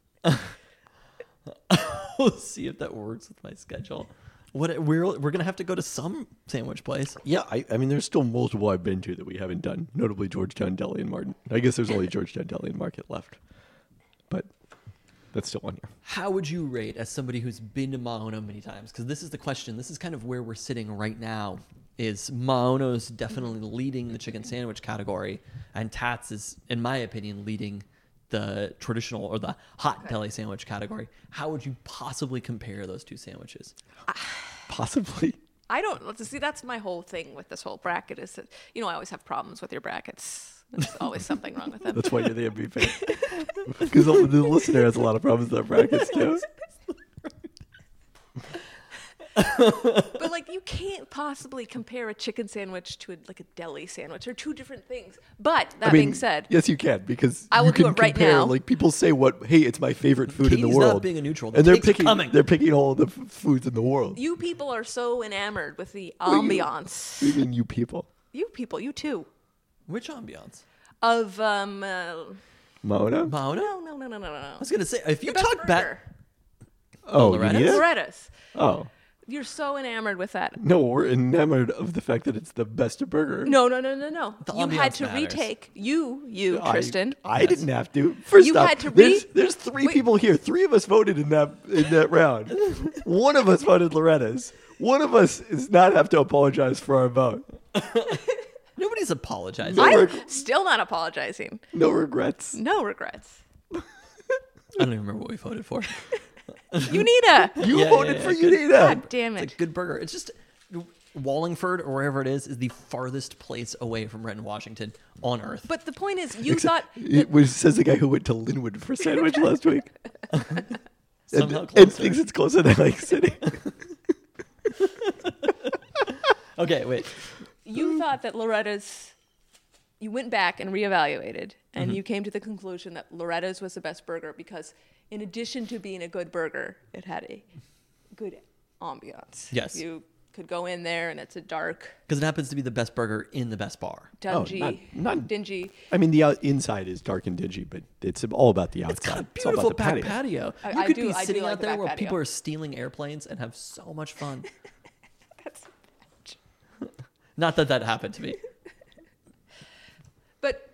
we'll see if that works with my schedule. What we're we're gonna have to go to some sandwich place. Yeah, I, I mean, there's still multiple I've been to that we haven't done. Notably, Georgetown Deli and Martin. I guess there's only Georgetown Deli and Market left, but that's still on here. How would you rate as somebody who's been to Maono many times? Because this is the question. This is kind of where we're sitting right now. Is Maono's definitely leading the chicken sandwich category, and Tats is, in my opinion, leading the traditional or the hot deli sandwich category. How would you possibly compare those two sandwiches? Possibly. I don't let's see. That's my whole thing with this whole bracket is that you know I always have problems with your brackets. There's always something wrong with them. That's why you're the M V P. Because the, the listener has a lot of problems with their brackets too. But like you can't possibly compare a chicken sandwich to a, like a deli sandwich. They're two different things. But that I mean, being said, yes, you can because I will you do can it right compare, now. Like people say, "What? Hey, it's my favorite food in Katie's the not world." being a neutral. The and they're takes are picking. coming. They're picking all the f- foods in the world. you people are so enamored with the What do you- ambiance. What do you mean, you people? You people, you too, Which ambiance? of um. Uh, Mona? Maono? no, no, no, no, no, no. I was gonna say if you The best talk back. burger. Oh, Loretta's? you need it? Loretta's. Oh. You're so enamored with that. No, we're enamored of the fact that it's the best burger. No, no, no, no, no. The You had ambiance to matters. retake. You, you, I- Tristan. I, Yes. didn't have to. First You off, had to there's, re- there's three Wait. people here. Three of us voted in that in that round. One of us voted Loretta's. One of us does not have to apologize for our vote. Nobody's apologizing. No. I I'm reg- still not apologizing. No regrets. No regrets. don't even remember what we voted for. Unita. You Yeah, voted yeah, for yeah, good. Unita. God damn It's it. a good burger. It's just Wallingford or wherever it is is the farthest place away from Renton, Washington on Earth. But the point is, you thought It was, says the guy who went to Linwood for sandwich last week. and, Somehow and closer. thinks it's closer than Lake City. Okay, wait. you thought that Loretta's. You went back and reevaluated, and Mm-hmm. you came to the conclusion that Loretta's was the best burger because, in addition to being a good burger, it had a good ambiance. Yes. You could go in there, and it's a dark, Because it happens to be the best burger in the best bar. dingy, not- not- dingy. I mean, the out, inside is dark and dingy, but it's all about the It's got a outside. It's all beautiful about the back patio. patio. I- you I could do- be I do sitting like out the there back where patio. people are stealing airplanes and have so much fun. That's Not that that happened to me. But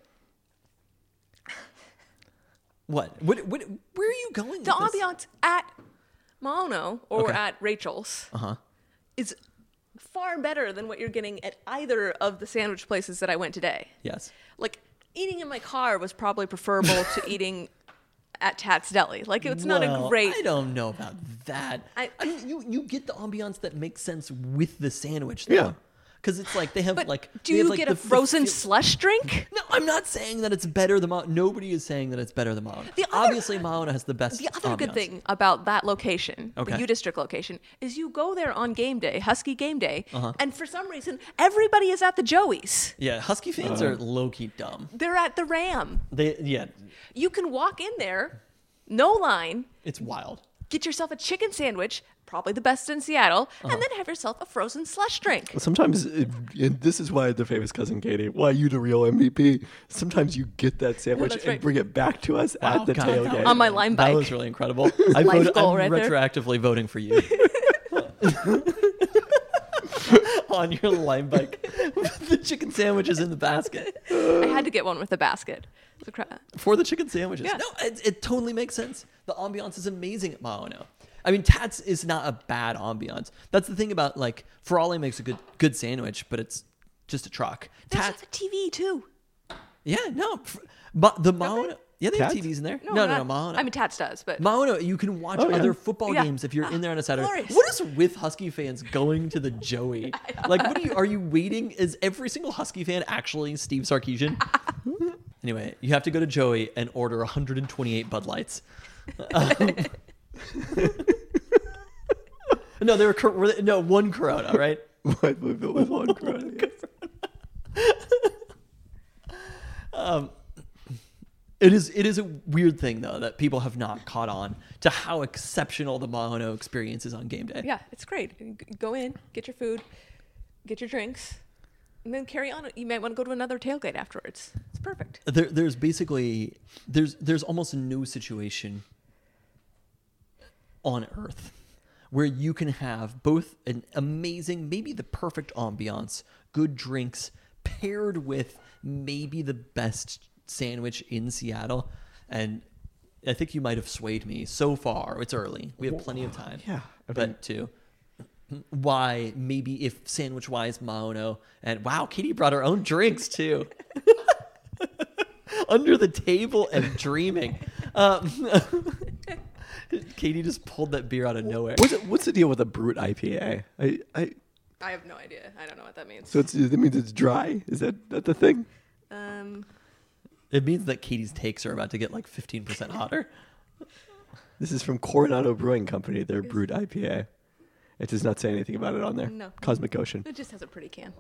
What? What? what where are you going? the with this? ambiance at Maono or Okay. at Rachel's Uh-huh. is far better than what you're getting at either of the sandwich places that I went today. Yes. Like eating in my car was probably preferable to eating at Tats Deli. Like it's not a Well, great. I don't know about that. I, I- mean, you you get the ambiance that makes sense with the sandwich. Yeah. Because it's like they have But like. do they have, you like, get the- a the frozen feel- slush drink? No, I'm not saying that it's better than Mauna. Nobody is saying that it's better than Mauna. The other- Obviously, Mauna has the best. The other good ambiance. thing about that location, Okay. the U District location, is you go there on game day, Husky game day, Uh-huh. and for some reason everybody is at the Joey's. Yeah, Husky fans Uh-huh. are low key dumb. They're at the Ram. They yeah, You can walk in there, no line, it's wild. get yourself a chicken sandwich, probably the best in Seattle, Uh-huh. and then have yourself a frozen slush drink. Sometimes, it, and this is why the famous cousin Katie, why you the real M V P. Sometimes you get that sandwich that's and right. bring it back to us Wow, at the God, tailgate. On my Lime That bike. was really incredible. I life voted, goal I'm right there. retroactively voting for you. On your Lime bike. The chicken sandwiches in the basket. I had to get one with a basket. The cra- For the chicken sandwiches. Yeah. No, it, it totally makes sense. The ambiance is amazing at Maono. I mean, Tats is not a bad ambiance. That's the thing about, like, Ferrari makes a good good sandwich, but it's just a truck. There's Tats, like a T V too. yeah, no. f- But the Maono, yeah, they have Tats? T Vs in there. No, No, no, no, not- Maono. I mean, Tats does, but Maono, you can watch Oh, yeah. other football Yeah. games if you're in there on a Saturday. Glorious. What is with Husky fans going to the Joey? Like, what are you? Are you waiting? Is every single Husky fan actually Steve Sarkisian? Anyway, you have to go to Joey and order one hundred twenty-eight Bud Lights. Um, no, they were, cor- were they, no one Corona, right? What if it was one Corona? It is it is a weird thing though that people have not caught on to how exceptional the Mahono experience is on game day. yeah, it's great. You g- Go in, get your food, get your drinks, and then carry on. You might want to go to another tailgate afterwards. It's perfect. There, there's basically there's there's almost no situation on earth where you can have both an amazing, maybe the perfect ambiance, good drinks paired with maybe the best sandwich in Seattle. And I think you might have swayed me so far. It's early. We have plenty of time. Yeah, I but mean- to why maybe if sandwich wise Maono and wow, Katie brought her own drinks too. Under the table and dreaming. Um, Katie just pulled that beer out of nowhere. What's, it, what's the deal with a brute I P A? I, I, I have no idea. I don't know what that means. so it's, that means it's dry? Is that, that the thing? um, It means that Katie's takes are about to get like fifteen percent hotter. This is from Coronado Brewing Company, their brute I P A. It does not say anything about it on there. No. Cosmic Ocean. it just has a pretty can.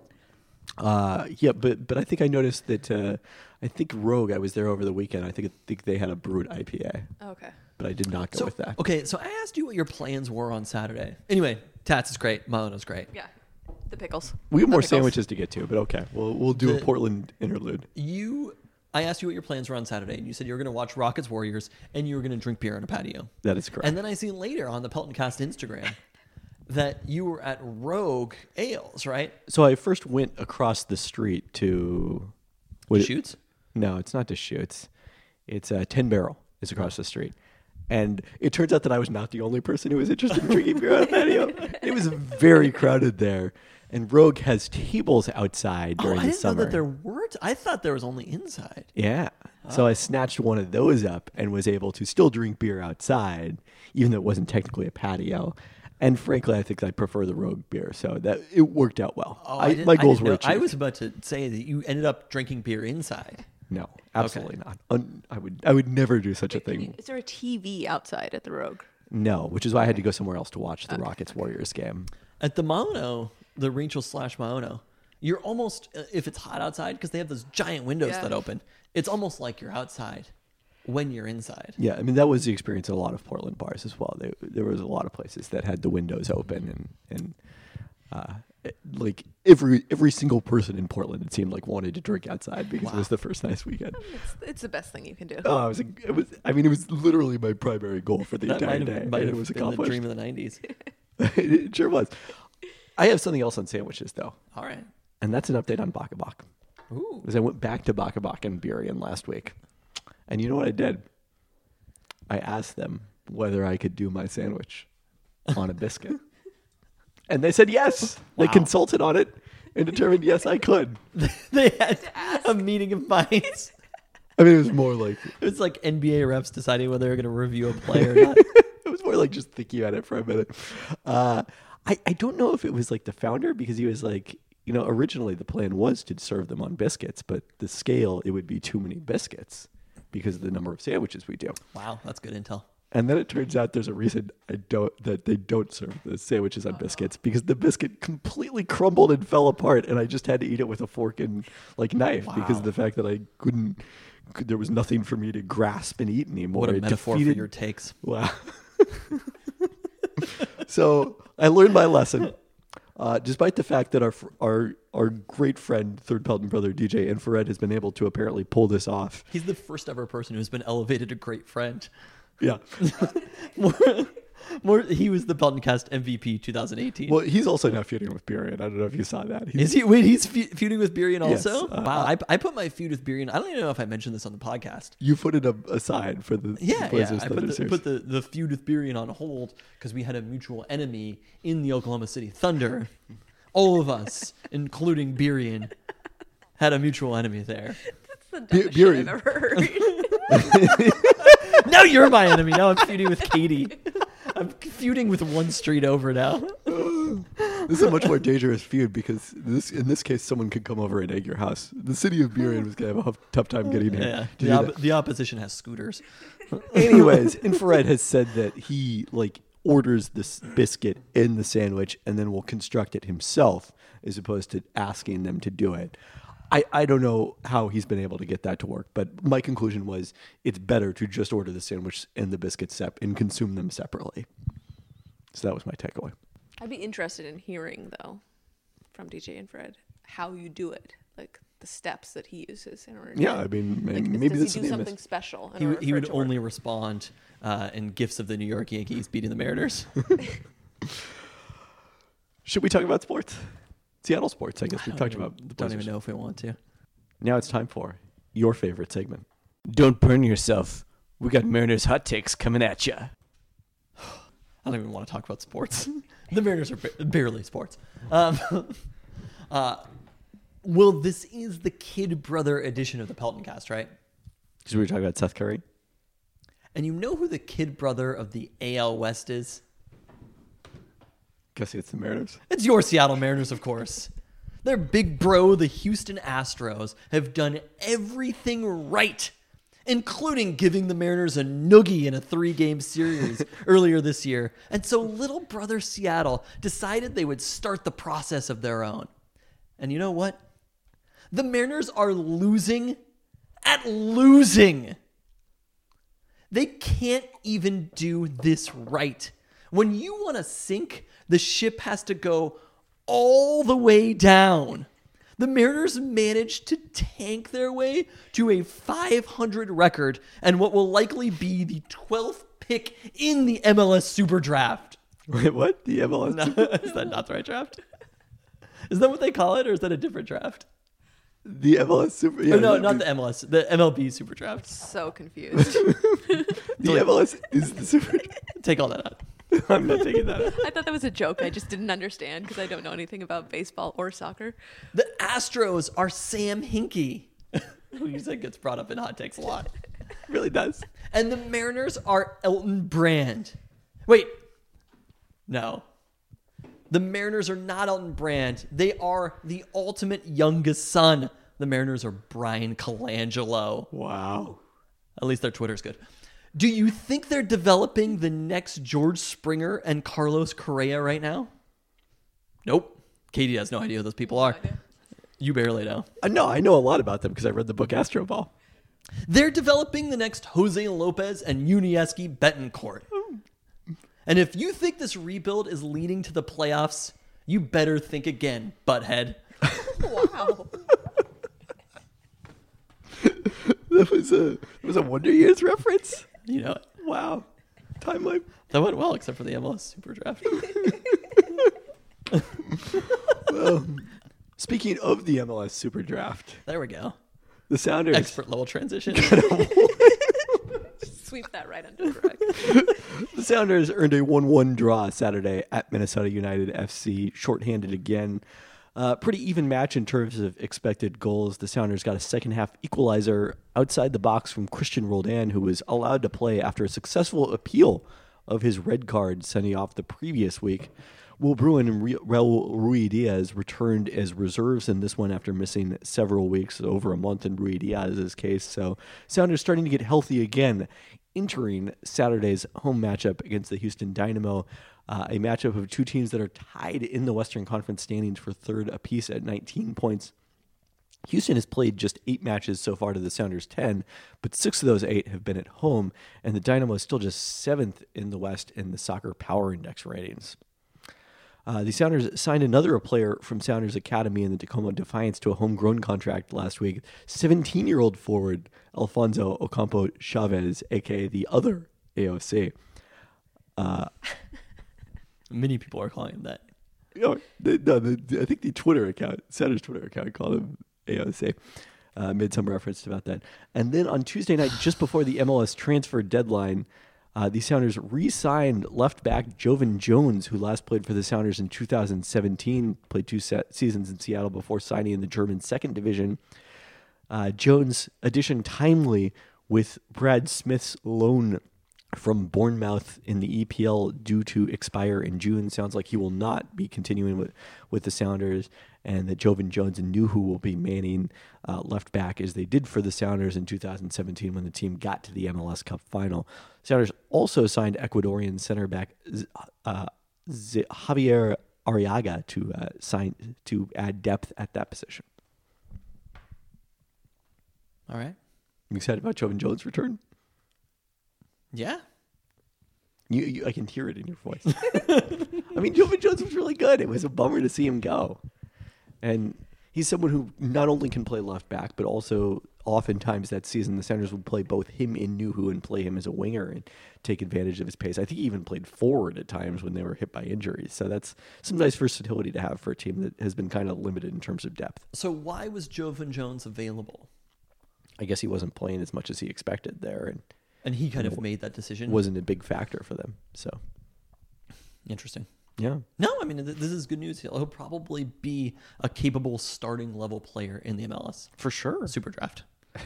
Uh, yeah, but but I think I noticed that uh, I think Rogue. I was there over the weekend. I think I think they had a brute I P A, Okay. but I did not go So, with that. okay, so I asked you what your plans were on Saturday. Anyway, Tats is great. Maono's great. Yeah. The pickles. We have The more pickles. sandwiches to get to, but okay, we'll we'll do a The- Portland interlude. You, I asked you what your plans were on Saturday, and you said you were going to watch Rockets Warriors, and you were going to drink beer on a patio. That is correct. And then I seen later on the Pelton Cast Instagram that you were at Rogue Ales, right? So I first went across the street to what- Shoots? No, it's not Deschutes. It's uh, Ten Barrel. It's across the street. And it turns out that I was not the only person who was interested in drinking beer on a patio. It was very crowded there. And Rogue has tables outside Oh, during I the didn't summer. know that there were. T- I thought there was only inside. Yeah. So I snatched one of those up and was able to still drink beer outside, even though it wasn't technically a patio. And frankly, I think I prefer the Rogue beer, so that it worked out well. Oh, I, didn't- my I goals didn't were know- achieved. I was about to say that you ended up drinking beer inside. No, absolutely not. Un- I would I would never do such a thing. Is there a T V outside at the Rogue? No, which is why I had to go somewhere else to watch the Rockets Warriors game. At the Maono, the Rachel slash Maono, you're almost, uh, if it's hot outside, because they have those giant windows Yeah. that open, it's almost like you're outside when you're inside. Yeah, I mean that was the experience at a lot of Portland bars as well. They, there was a lot of places that had the windows open, and and uh, it- like every every single person in Portland, it seemed like wanted to drink outside because it was the first nice weekend. It's, it's the best thing you can do. Oh, it was, a, it was. I mean, it was literally my primary goal for the That entire might day. have, and might it have was been the accomplished. dream of the nineties. It sure was. I have something else on sandwiches though, All right. and that's an update on Baka Bak. Ooh. Because I went back to Baka Bak and Burien last week, and you know what I did? I asked them whether I could do my sandwich on a biscuit, and they said yes. They Wow. consulted on it and determined yes, I could. They had a meeting of minds. I mean, it was more like It was like N B A refs deciding whether they're going to review a play or not. it was more like just thinking about it for a minute. Uh, I I don't know if it was like the founder because he was like, you know, originally the plan was to serve them on biscuits, but the scale it would be too many biscuits because of the number of sandwiches we do. Wow, that's good intel. And then it turns out there's a reason I don't that they don't serve the sandwiches on biscuits because the biscuit completely crumbled and fell apart, and I just had to eat it with a fork and like knife because of the fact that I couldn't. Could, there was nothing for me to grasp and eat anymore. What a It metaphor for defeated- your takes. Wow. So I learned my lesson. Uh, despite the fact that our fr- our our great friend, third Pelton brother D J Infrared, has been able to apparently pull this off. He's the first ever person who's been elevated to great friend. Yeah. more, more, he was the Peltoncast M V P twenty eighteen. Well, he's also now feuding with Burian. I don't know if you saw that. He's, Is he? Wait, he's fe- feuding with Burian Yes, also? uh, wow, I, I put my feud with Burian. I don't even know if I mentioned this on the podcast. You put it a- aside for the Yeah, the yeah. Blazers I Thunder put the, series. put the, the feud with Burian on hold because we had a mutual enemy in the Oklahoma City Thunder. All of us, including Burian, had a mutual enemy there. That's the dumbest Beer- shit I've ever heard. Now you're my enemy. Now I'm feuding with Katie. I'm feuding with one street over now. This is a much more dangerous feud because this, in this case, someone could come over and egg your house. The city of Burian was going to have a tough time getting here. Yeah, to the, do op- that. the opposition has scooters. Anyways, Infrared has said that he like orders this biscuit in the sandwich and then will construct it himself as opposed to asking them to do it. I, I don't know how he's been able to get that to work, but my conclusion was it's better to just order the sandwich and the biscuit sep and consume them separately. So that was my takeaway. I'd be interested in hearing though from D J Infrared how you do it, like the steps that he uses in order. Yeah, to, I mean, like, maybe does this he will do be a something miss. special? in He, order would- he for it would to work? only respond uh, in gifts of the New York Yankees beating the Mariners. Should we talk about sports? Seattle sports, I guess we I talked don't about. even- the Don't Blazers. even know if we want to. Now it's time for your favorite segment. Don't burn yourself. We got Mariners hot takes coming at you. I don't even want to talk about sports. The Mariners are ba- barely sports. Um, uh, well, this is the kid brother edition of the Peltoncast, right? Because we were talking about Seth Curry. And you know who the kid brother of the A L West is? Guessing it's the Mariners. It's your Seattle Mariners, of course. Their big bro, the Houston Astros, have done everything right, including giving the Mariners a noogie in a three-game series earlier this year. And so little brother Seattle decided they would start the process of their own. And you know what? The Mariners are losing at losing. They can't even do this right. When you want to sink, the ship has to go all the way down. The Mariners managed to tank their way to a five hundred record and what will likely be the twelfth pick in the M L S Super Draft. Wait, what? The M L S? No, is that not the right draft? Is that what they call it, or is that a different draft? The M L S Super. Yeah, Oh, no, that'd not be- the M L S, the M L B Super Draft. So confused. The M L S is the Super. Take all that out. I'm not taking that out. I thought that was a joke. I just didn't understand because I don't know anything about baseball or soccer. The Astros are Sam Hinkie, who you said gets brought up in hot takes a lot. It really does. And the Mariners are Elton Brand. Wait. No. The Mariners are not Elton Brand. They are the ultimate youngest son. The Mariners are Brian Colangelo. Wow. At least their Twitter's good. Do you think they're developing the next George Springer and Carlos Correa right now? Nope. Katie has no idea who those people are. You barely know. Uh, no, I know a lot about them because I read the book Astro Ball. They're developing the next Jose Lopez and Yunieski Betancourt. And if you think this rebuild is leading to the playoffs, you better think again, butthead. Wow. That was a that was a Wonder Years reference. You know it. Wow. Timeline. That went well, except for the M L S Super Draft. Speaking of the M L S Super Draft, There we go. the Sounders. Expert level transition. Sweep that right under the rug. The Sounders earned a one one draw Saturday at Minnesota United F C, shorthanded again. Uh, pretty even match in terms of expected goals. The Sounders got a second half equalizer outside the box from Christian Roldan, who was allowed to play after a successful appeal of his red card sending off the previous week. Will Bruin and Re- Raul Rui Diaz returned as reserves in this one after missing several weeks, over a month in Rui Diaz's case. So Sounders starting to get healthy again, entering Saturday's home matchup against the Houston Dynamo, uh, a matchup of two teams that are tied in the Western Conference standings for third apiece at nineteen points. Houston has played just eight matches so far to the Sounders' ten, but six of those eight have been at home, and the Dynamo is still just seventh in the West in the Soccer Power Index ratings. Uh, the Sounders signed another player from Sounders Academy in the Tacoma Defiance to a homegrown contract last week. seventeen-year-old forward Alfonso Ocampo Chavez, a k a the other A O C. Uh, Many people are calling him that. you know, the, no, the, I think the Twitter account, Sounders Twitter account, called him A O C. Uh, made some reference about that. And then on Tuesday night, just before the M L S transfer deadline, Uh, the Sounders re-signed left back Jovan Jones, who last played for the Sounders in two thousand seventeen, played two set seasons in Seattle before signing in the German second division. Uh, Jones' addition timely with Brad Smith's loan from Bournemouth in the E P L due to expire in June. Sounds like he will not be continuing with, with the Sounders, and that Jovan Jones and Nuhu will be manning uh, left back as they did for the Sounders in two thousand seventeen when the team got to the M L S Cup final. Sounders also signed Ecuadorian center back uh, Z- Javier Arriaga to uh, sign to add depth at that position. All right. You excited about Jovan Jones' return? Yeah. You, you, I can hear it in your voice. I mean, Jovan Jones was really good. It was a bummer to see him go. And he's someone who not only can play left back, but also oftentimes that season the Sounders would play both him and Nuhu and play him as a winger and take advantage of his pace. I think he even played forward at times when they were hit by injuries. So that's some nice versatility to have for a team that has been kind of limited in terms of depth. So why was Jovan Jones available? I guess he wasn't playing as much as he expected there, and And he kind of made that decision. wasn't a big factor for them. So, Interesting. yeah. No, I mean, th- this is good news. He'll he'll probably be a capable starting level player in the M L S. For sure. Super draft.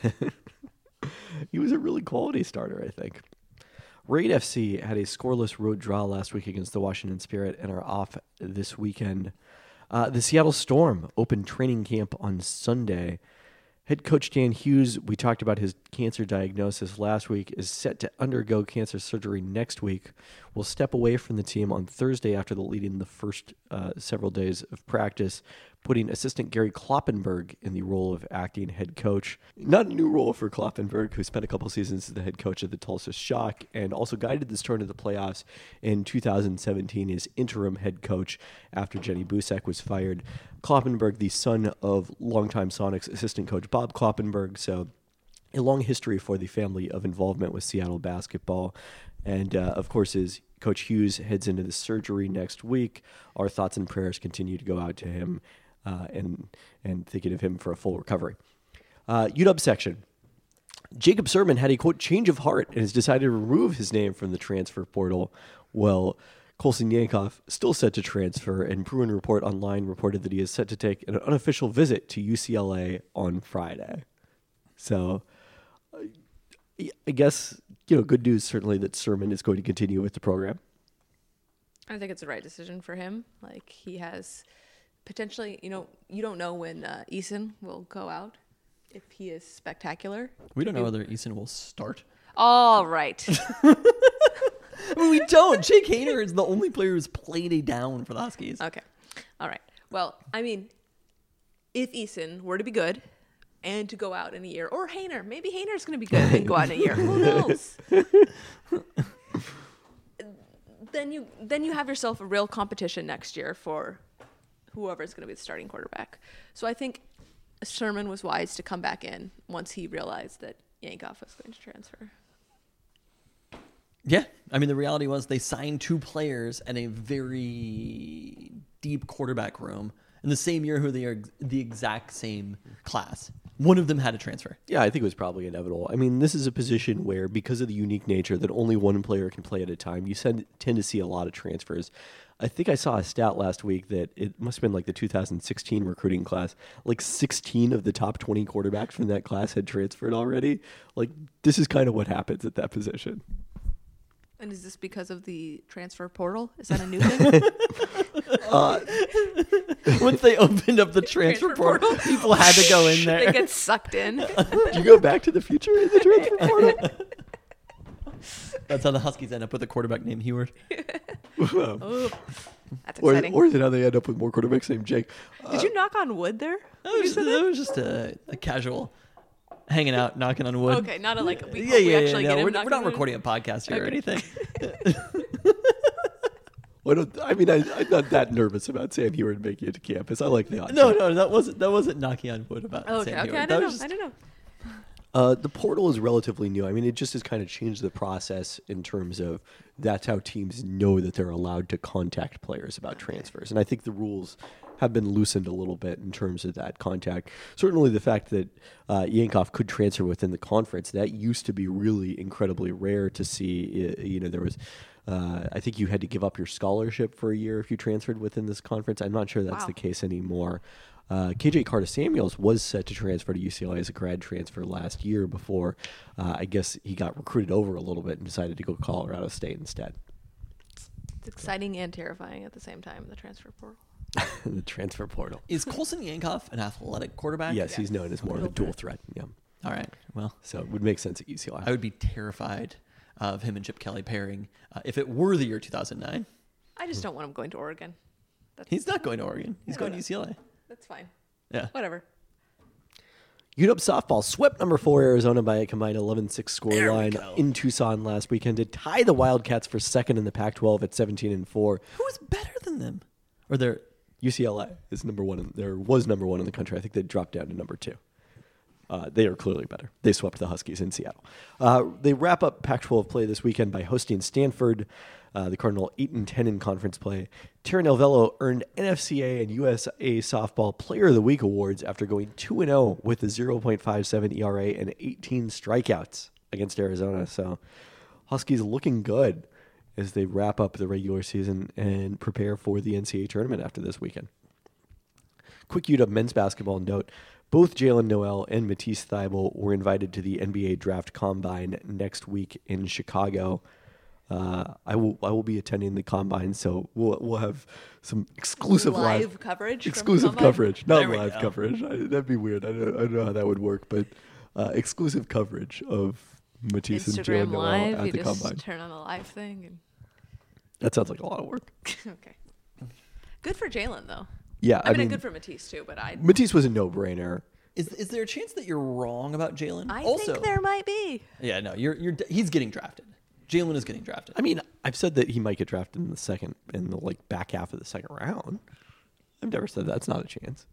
He was a really quality starter, I think. Raid F C had a scoreless road draw last week against the Washington Spirit and are off this weekend. Uh, the Seattle Storm opened training camp on Sunday. Head coach Dan Hughes, we talked about his cancer diagnosis last week, is set to undergo cancer surgery next week. Will step away from the team on Thursday after the leading the first uh, several days of practice, putting assistant Gary Kloppenberg in the role of acting head coach. Not a new role for Kloppenberg, who spent a couple seasons as the head coach of the Tulsa Shock and also guided the Storm to the playoffs in two thousand seventeen as interim head coach after Jenny Busek was fired. Kloppenberg, the son of longtime Sonics assistant coach Bob Kloppenberg, so a long history for the family of involvement with Seattle basketball. And, uh, of course, as Coach Hughes heads into the surgery next week, our thoughts and prayers continue to go out to him uh, and, and thinking of him for a full recovery. Uh, U W section. Jacob Sermon had a, quote, change of heart and has decided to remove his name from the transfer portal. Well, Colson Yankov still set to transfer, and Bruin Report Online reported that he is set to take an unofficial visit to U C L A on Friday. So, I guess, you know, good news certainly that Sermon is going to continue with the program. I think it's the right decision for him. Like, he has potentially, you know, you don't know when uh, Eason will go out, if he is spectacular. We don't know whether Eason will start. All right. I mean, we don't. Jake Hayner is the only player who's played a down for the Huskies. Okay. All right. Well, I mean, if Eason were to be good and to go out in a year, or Hayner, maybe Hayner's going to be good and go out in a year. Who knows? then you then you have yourself a real competition next year for whoever's going to be the starting quarterback. So I think Sherman was wise to come back in once he realized that Yankov was going to transfer. Yeah. I mean, the reality was they signed two players and a very deep quarterback room in the same year who they are the exact same class. One of them had a transfer. Yeah, I think it was probably inevitable. I mean, this is a position where, because of the unique nature that only one player can play at a time, you tend to see a lot of transfers. I think I saw a stat last week that it must have been like the two thousand sixteen recruiting class. Like sixteen of the top twenty quarterbacks from that class had transferred already. Like, this is kind of what happens at that position. And is this because of the transfer portal? Is that a new thing? Uh, Once they opened up the transfer, Transfer portal, portal. people had to go in They there. get sucked in. do you go back to the future in the transfer portal? That's how the Huskies end up with a quarterback named Heward. Oh, that's or, exciting. or is it how they end up with more quarterbacks named Jake? Did you knock on wood there? That was, just, that was just a, a casual hanging out, knocking on wood. Okay, not a like. We, yeah, hope we yeah, actually yeah. get No, him we're, knocking we're not on wood. recording a podcast here or Okay. anything. Why don't, I mean, I, I'm not that nervous about Sam Hewitt making it to campus. I like the odds. No, no, that wasn't that wasn't knocking on wood about Oh, okay, Sam okay. Hewitt. I That don't know. was just- I don't know. Uh, the portal is relatively new. I mean, it just has kind of changed the process in terms of that's how teams know that they're allowed to contact players about transfers. And I think the rules have been loosened a little bit in terms of that contact. Certainly the fact that uh, Yankov could transfer within the conference, that used to be really incredibly rare to see. You know, there was... Uh, I think you had to give up your scholarship for a year if you transferred within this conference. I'm not sure that's Wow. the case anymore. Uh, K J Carter Samuels was set to transfer to U C L A as a grad transfer last year before uh, I guess he got recruited over a little bit and decided to go to Colorado State instead. It's exciting and terrifying at the same time. The transfer portal. The transfer portal. Is Colson Yankov an athletic quarterback? Yes, he's known as more of a Dual dual threat. Yeah. All right. Well, So it would make sense at U C L A. I would be terrified of him and Chip Kelly pairing uh, if it were the year two thousand nine. I just don't want him going to Oregon. That's, He's not going to Oregon. He's I going know to U C L A. that's fine. Yeah. Whatever. U W softball swept number four Arizona by a combined eleven six scoreline in Tucson last weekend to tie the Wildcats for second in the Pac twelve at seventeen and four. Who is better than them? Or they're U C L A is number one. In, there was number one in the country. I think they dropped down to number two. Uh, they are clearly better. They swept the Huskies in Seattle. Uh, they wrap up Pac twelve play this weekend by hosting Stanford. Uh, the Cardinal eight and ten in conference play. Terra Nelvello earned N F C A and U S A Softball Player of the Week awards after going two and oh with a zero point five seven E R A and eighteen strikeouts against Arizona. So Huskies looking good as they wrap up the regular season and prepare for the N C A A tournament after this weekend. Quick U W men's basketball note. Both Jalen Noel and Matisse Thybulle were invited to the N B A Draft Combine next week in Chicago. Uh, I will I will be attending the Combine, so we'll we'll have some exclusive Live live, coverage from the exclusive Combine? coverage, not There we live go. coverage. I, that'd be weird. I don't, I don't know how that would work, but uh, exclusive coverage of Matisse and Jalen Instagram Noel Live. at You the just Combine. turn on the live thing. And That sounds like a lot of work. okay. Good for Jalen though. Yeah, I, I, mean, mean, good for Matisse too. But I, Matisse was a no-brainer. is is there a chance that you're wrong about Jalen? I also, think there might be. yeah, no, you're you're he's getting drafted. Jalen is getting drafted. I mean, I've said that he might get drafted in the second, in the like back half of the second round. I've never said that's not a chance.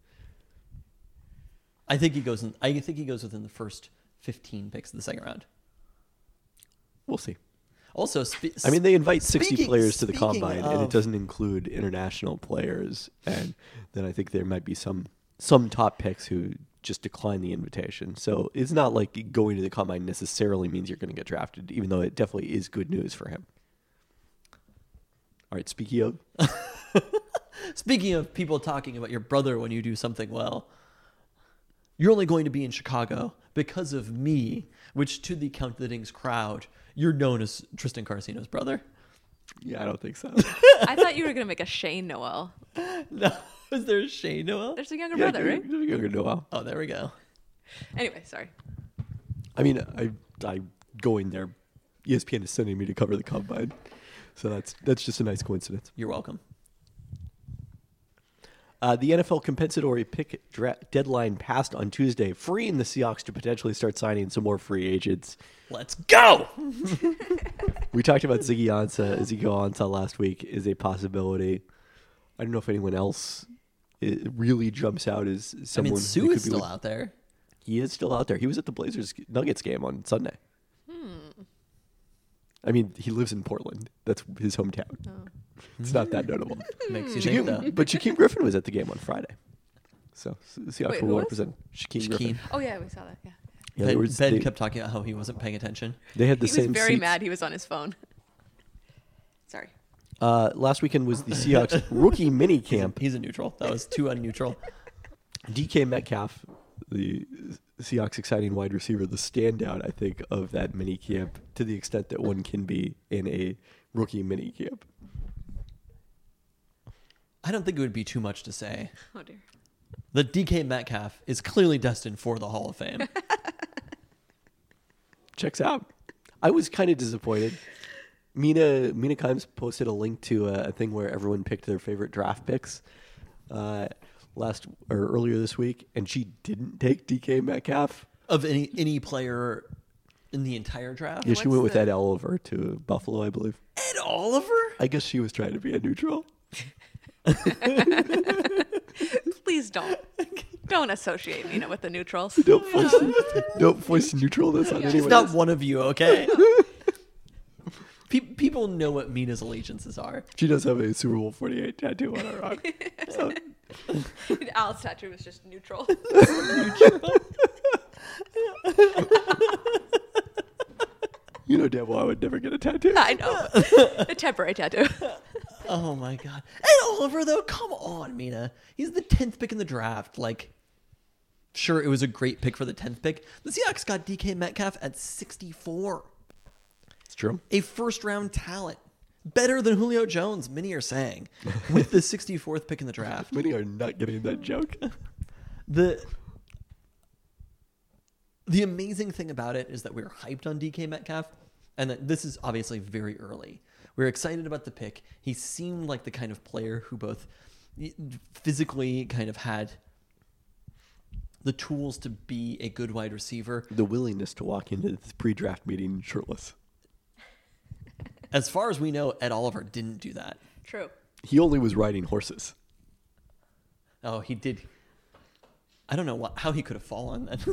I think he goes in. I think he goes within the first fifteen picks of the second round. We'll see. Also, spe- I mean, they invite sixty speaking- players to the speaking combine, and it of- doesn't include international players. And then I think there might be some some top picks who just decline the invitation. So it's not like going to the combine necessarily means you're going to get drafted, even though it definitely is good news for him. All right, speaking of, Speaking of people talking about your brother when you do something well, you're only going to be in Chicago because of me, which to the Count the Dings crowd, you're known as Tristan Carcino's brother. yeah, I don't think so. I thought you were gonna make a Shane Noel. No, is there a Shane Noel? There's a younger yeah, brother, you're, right? you're younger Noel. Oh, there we go. Anyway, sorry. I mean, I I going there. E S P N is sending me to cover the combine, so that's that's just a nice coincidence. You're welcome. Uh, the N F L compensatory pick dra- deadline passed on Tuesday, freeing the Seahawks to potentially start signing some more free agents. Let's go. We talked about Ziggy Ansah. Ezekiel Ansah last week is a possibility. I don't know if anyone else it really jumps out as I someone. mean, who Sue could is be still like- out there. He is still out there. He was at the Blazers Nuggets game on Sunday. I mean, he lives in Portland. That's his hometown. It's not that notable. Makes you think Shaquem, though. but Shaquem Griffin was at the game on Friday. So the Seahawks Wait, will who was? represent Shaquem, Shaquem. Griffin. Oh yeah, we saw that. Yeah. Yeah, Ben, there was, ben they, kept talking about how he wasn't paying attention. they had the He was same very seats. mad. He was on his phone. Sorry. Uh, last weekend was the Seahawks rookie mini camp. He's a neutral. That was too unneutral. D K Metcalf, the Seahawks' exciting wide receiver, the standout, I think, of that mini camp to the extent that one can be in a rookie mini camp. I don't think it would be too much to say Oh dear. that D K Metcalf is clearly destined for the Hall of Fame. Checks out. I was kind of disappointed Mina Mina Kimes posted a link to a, a thing where everyone picked their favorite draft picks uh, last or earlier this week, and she didn't take D K Metcalf. Of any any player in the entire draft? Yeah, she what's went with the- Ed Oliver to Buffalo, I believe. Ed Oliver? I guess she was trying to be a neutral. Please don't. Don't associate Mina with the neutrals. Don't force, don't force neutralness on She's anyone. not one of you, okay? Pe- people know what Mina's allegiances are. She does have a Super Bowl forty-eight tattoo on her arm. So, Al's tattoo was just neutral. you know damn well I would never get a tattoo. I know. A temporary tattoo. Oh my god. Ed Oliver, though, come on, Mina. He's the tenth pick in the draft. Like, sure, it was a great pick for the tenth pick. The Seahawks got D K Metcalf at sixty-four. It's true. A first round talent. Better than Julio Jones, many are saying, with the sixty-fourth pick in the draft. Many are not getting that joke. The the amazing thing about it is that we were hyped on D K Metcalf, and that this is obviously very early. We were excited about the pick. He seemed like the kind of player who both physically kind of had the tools to be a good wide receiver. The willingness to walk into this pre-draft meeting shirtless. As far as we know, Ed Oliver didn't do that. True. He only was riding horses. Oh, he did. I don't know what, how he could have fallen then.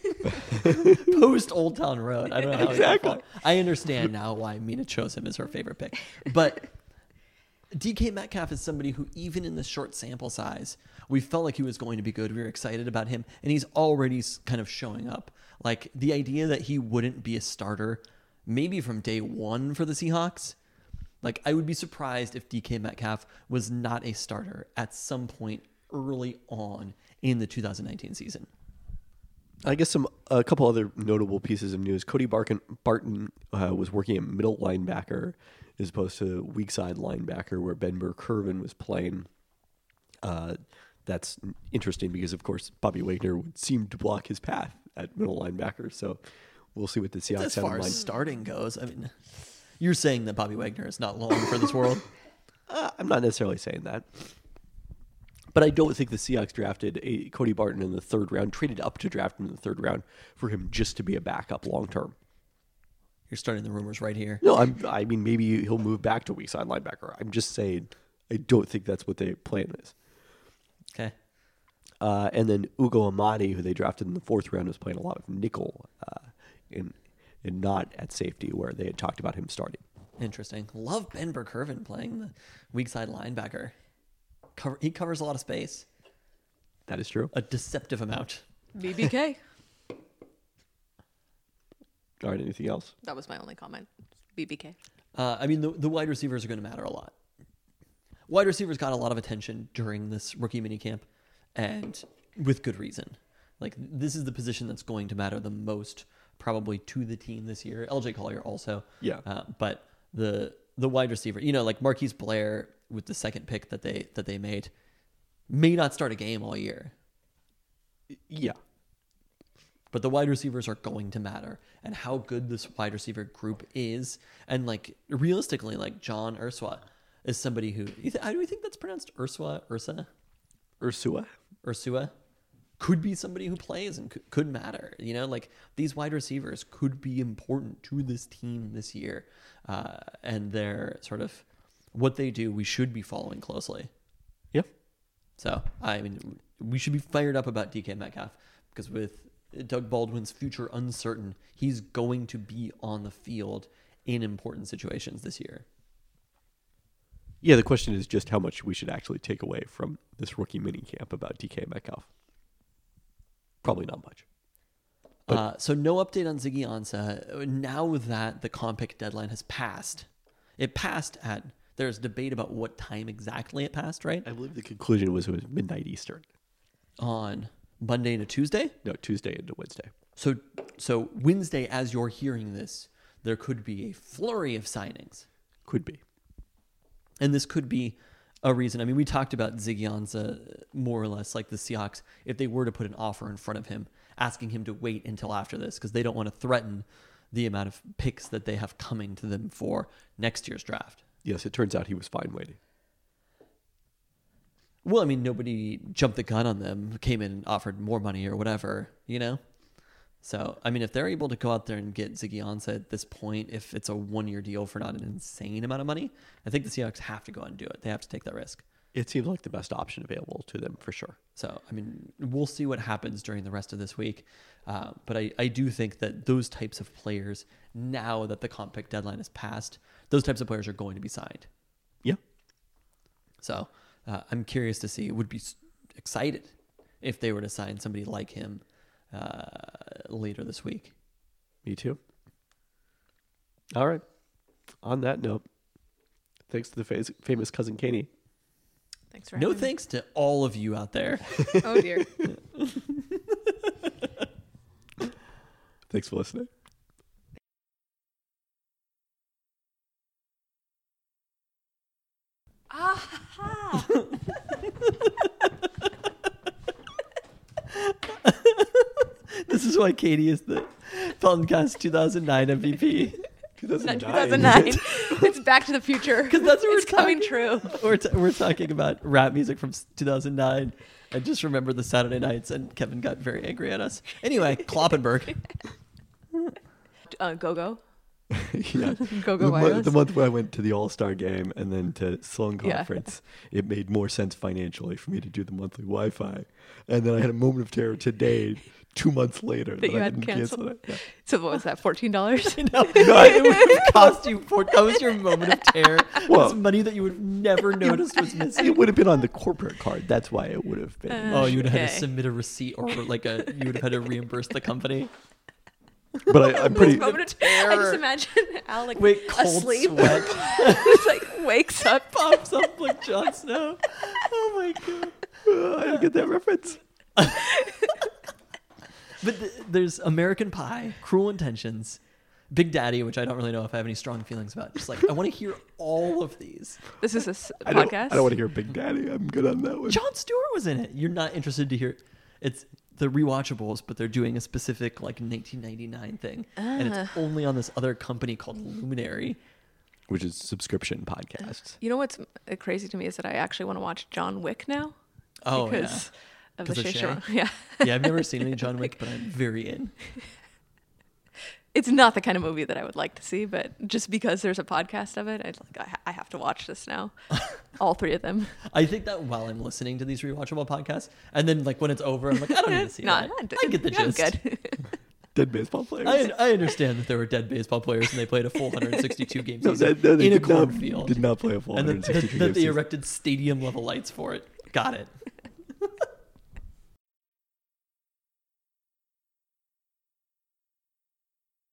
Post Old Town Road. I don't know how he could have Exactly. fallen. I understand now why Mina chose him as her favorite pick. But D K Metcalf is somebody who, even in the short sample size, we felt like he was going to be good. We were excited about him, and he's already s- kind of showing up. Like, the idea that he wouldn't be a starter, maybe from day one for the Seahawks, like, I would be surprised if D K Metcalf was not a starter at some point early on in the two thousand nineteen season. I guess some a couple other notable pieces of news. Cody Barkin, Barton uh, was working at middle linebacker as opposed to weak side linebacker where Ben Burr-Kirven was playing. Uh, that's interesting because, of course, Bobby Wagner would seem to block his path at middle linebacker. So we'll see what the Seahawks As have in far as mind. starting goes, I mean, you're saying that Bobby Wagner is not long for this world. Uh, I'm not necessarily saying that. But I don't think the Seahawks drafted a Cody Barton in the third round, traded up to draft him in the third round for him just to be a backup long term. You're starting the rumors right here. No, I'm, I mean, maybe he'll move back to weak side linebacker. I'm just saying I don't think that's what the plan is. Okay. Uh, and then Ugo Amadi, who they drafted in the fourth round, was playing a lot of nickel uh, and, and not at safety where they had talked about him starting. Interesting. Love Ben Burr-Kirven playing the weak side linebacker. Cover, he covers a lot of space. That is true. A deceptive amount. B B K. All right, anything else? That was my only comment. B B K. Uh, I mean, the, the wide receivers are going to matter a lot. Wide receivers got a lot of attention during this rookie minicamp, and with good reason. Like, this is the position that's going to matter the most, probably, to the team this year. L J Collier also. Yeah. Uh, but the the wide receiver, you know, like Marquise Blair with the second pick that they that they made, may not start a game all year. Yeah. But the wide receivers are going to matter, and how good this wide receiver group is. And like realistically, like John Ursua is somebody who, you th- how do we think that's pronounced? Ursua, Ursa, Ursua. Ursua could be somebody who plays and could, could matter. You know, like these wide receivers could be important to this team this year, uh, and they're sort of what they do. We should be following closely. Yeah. So, I mean, we should be fired up about D K Metcalf because with Doug Baldwin's future uncertain, he's going to be on the field in important situations this year. Yeah, the question is just how much we should actually take away from this rookie mini camp about D K Metcalf. Probably not much. But- Uh, so no update on Ziggy Ansah. Now that the comp pick deadline has passed, it passed at, there's debate about what time exactly it passed, right? I believe the conclusion was it was midnight Eastern. On Monday to Tuesday? No, Tuesday into Wednesday. So, so Wednesday, as you're hearing this, there could be a flurry of signings. Could be. And this could be a reason. I mean, we talked about Ziggy Ansah more or less, like the Seahawks, if they were to put an offer in front of him, asking him to wait until after this, because they don't want to threaten the amount of picks that they have coming to them for next year's draft. Yes, it turns out he was fine waiting. Well, I mean, nobody jumped the gun on them, came in and offered more money or whatever, you know? So, I mean, if they're able to go out there and get Ziggy Ansah at this point, if it's a one-year deal for not an insane amount of money, I think the Seahawks have to go out and do it. They have to take that risk. It seems like the best option available to them for sure. So, I mean, we'll see what happens during the rest of this week. Uh, but I, I do think that those types of players, now that the comp pick deadline is passed, those types of players are going to be signed. Yeah. So, uh, I'm curious to see, would be s- excited if they were to sign somebody like him uh, later this week. Me too. All right. On that note, thanks to the fa- famous Cousin Caney. Thanks for No having me. thanks to all of you out there. Oh dear. Thanks for listening. Aha! This is why Katie is the Peltoncast two thousand nine M V P. two thousand nine. It's Back to the Future. Because that's what it's we're coming talking- true. We're, t- we're talking about rap music from s- two thousand nine. I just remember the Saturday nights, and Kevin got very angry at us. Anyway, Kloppenberg. Uh, go go. Yeah. Go The, go month, wireless. the month where I went to the All-Star game and then to Sloan Yeah. Conference, it made more sense financially for me to do the monthly Wi-Fi. And then I had a moment of terror today, two months later, That you I hadn't didn't cancel canceled. it. Yeah. So what was that? Fourteen dollars. No, no, it would have cost you. For, that was your moment of terror. Well- It's money that you would have never noticed was missing. It would have been on the corporate card. That's why it would have been. Uh, Oh, you would have had Okay. to submit a receipt, or like a you would have had to reimburse the company. But I, I'm pretty. Moment of terror. I just imagine Al like Wait, cold asleep. sweat Just like wakes up. pops up like Jon Snow. Oh my god! Uh, I don't get that reference. But th- there's American Pie, Cruel Intentions, Big Daddy, which I don't really know if I have any strong feelings about. Just like I want to hear all of these. This is a s- I don't, podcast. I don't want to hear Big Daddy. I'm good on that one. Jon Stewart was in it. You're not interested to hear. It's the rewatchables, but they're doing a specific like nineteen ninety-nine thing, and it's Ah. only on this other company called Luminary. Which is subscription podcasts. You know what's uh, crazy to me is that I actually want to watch John Wick now. Oh because of the 'Cause of Shay Shay? Sharon- Yeah. yeah, I've never seen any John Wick, but I'm very in. It's not the kind of movie that I would like to see, but just because there's a podcast of it, I'd like I, ha- I have to watch this now. All three of them. I think that while I'm listening to these rewatchable podcasts, and then like when it's over, I'm like, I don't need to see Nah, that. I'm- I get the I'm gist. good. Dead baseball players. I, I understand that there were dead baseball players and they played a full one hundred sixty-two game No, season that- no, they in a did not- cornfield. Did not play a full and one that, hundred that, sixty-two that game they season. erected stadium level lights for it. Got it.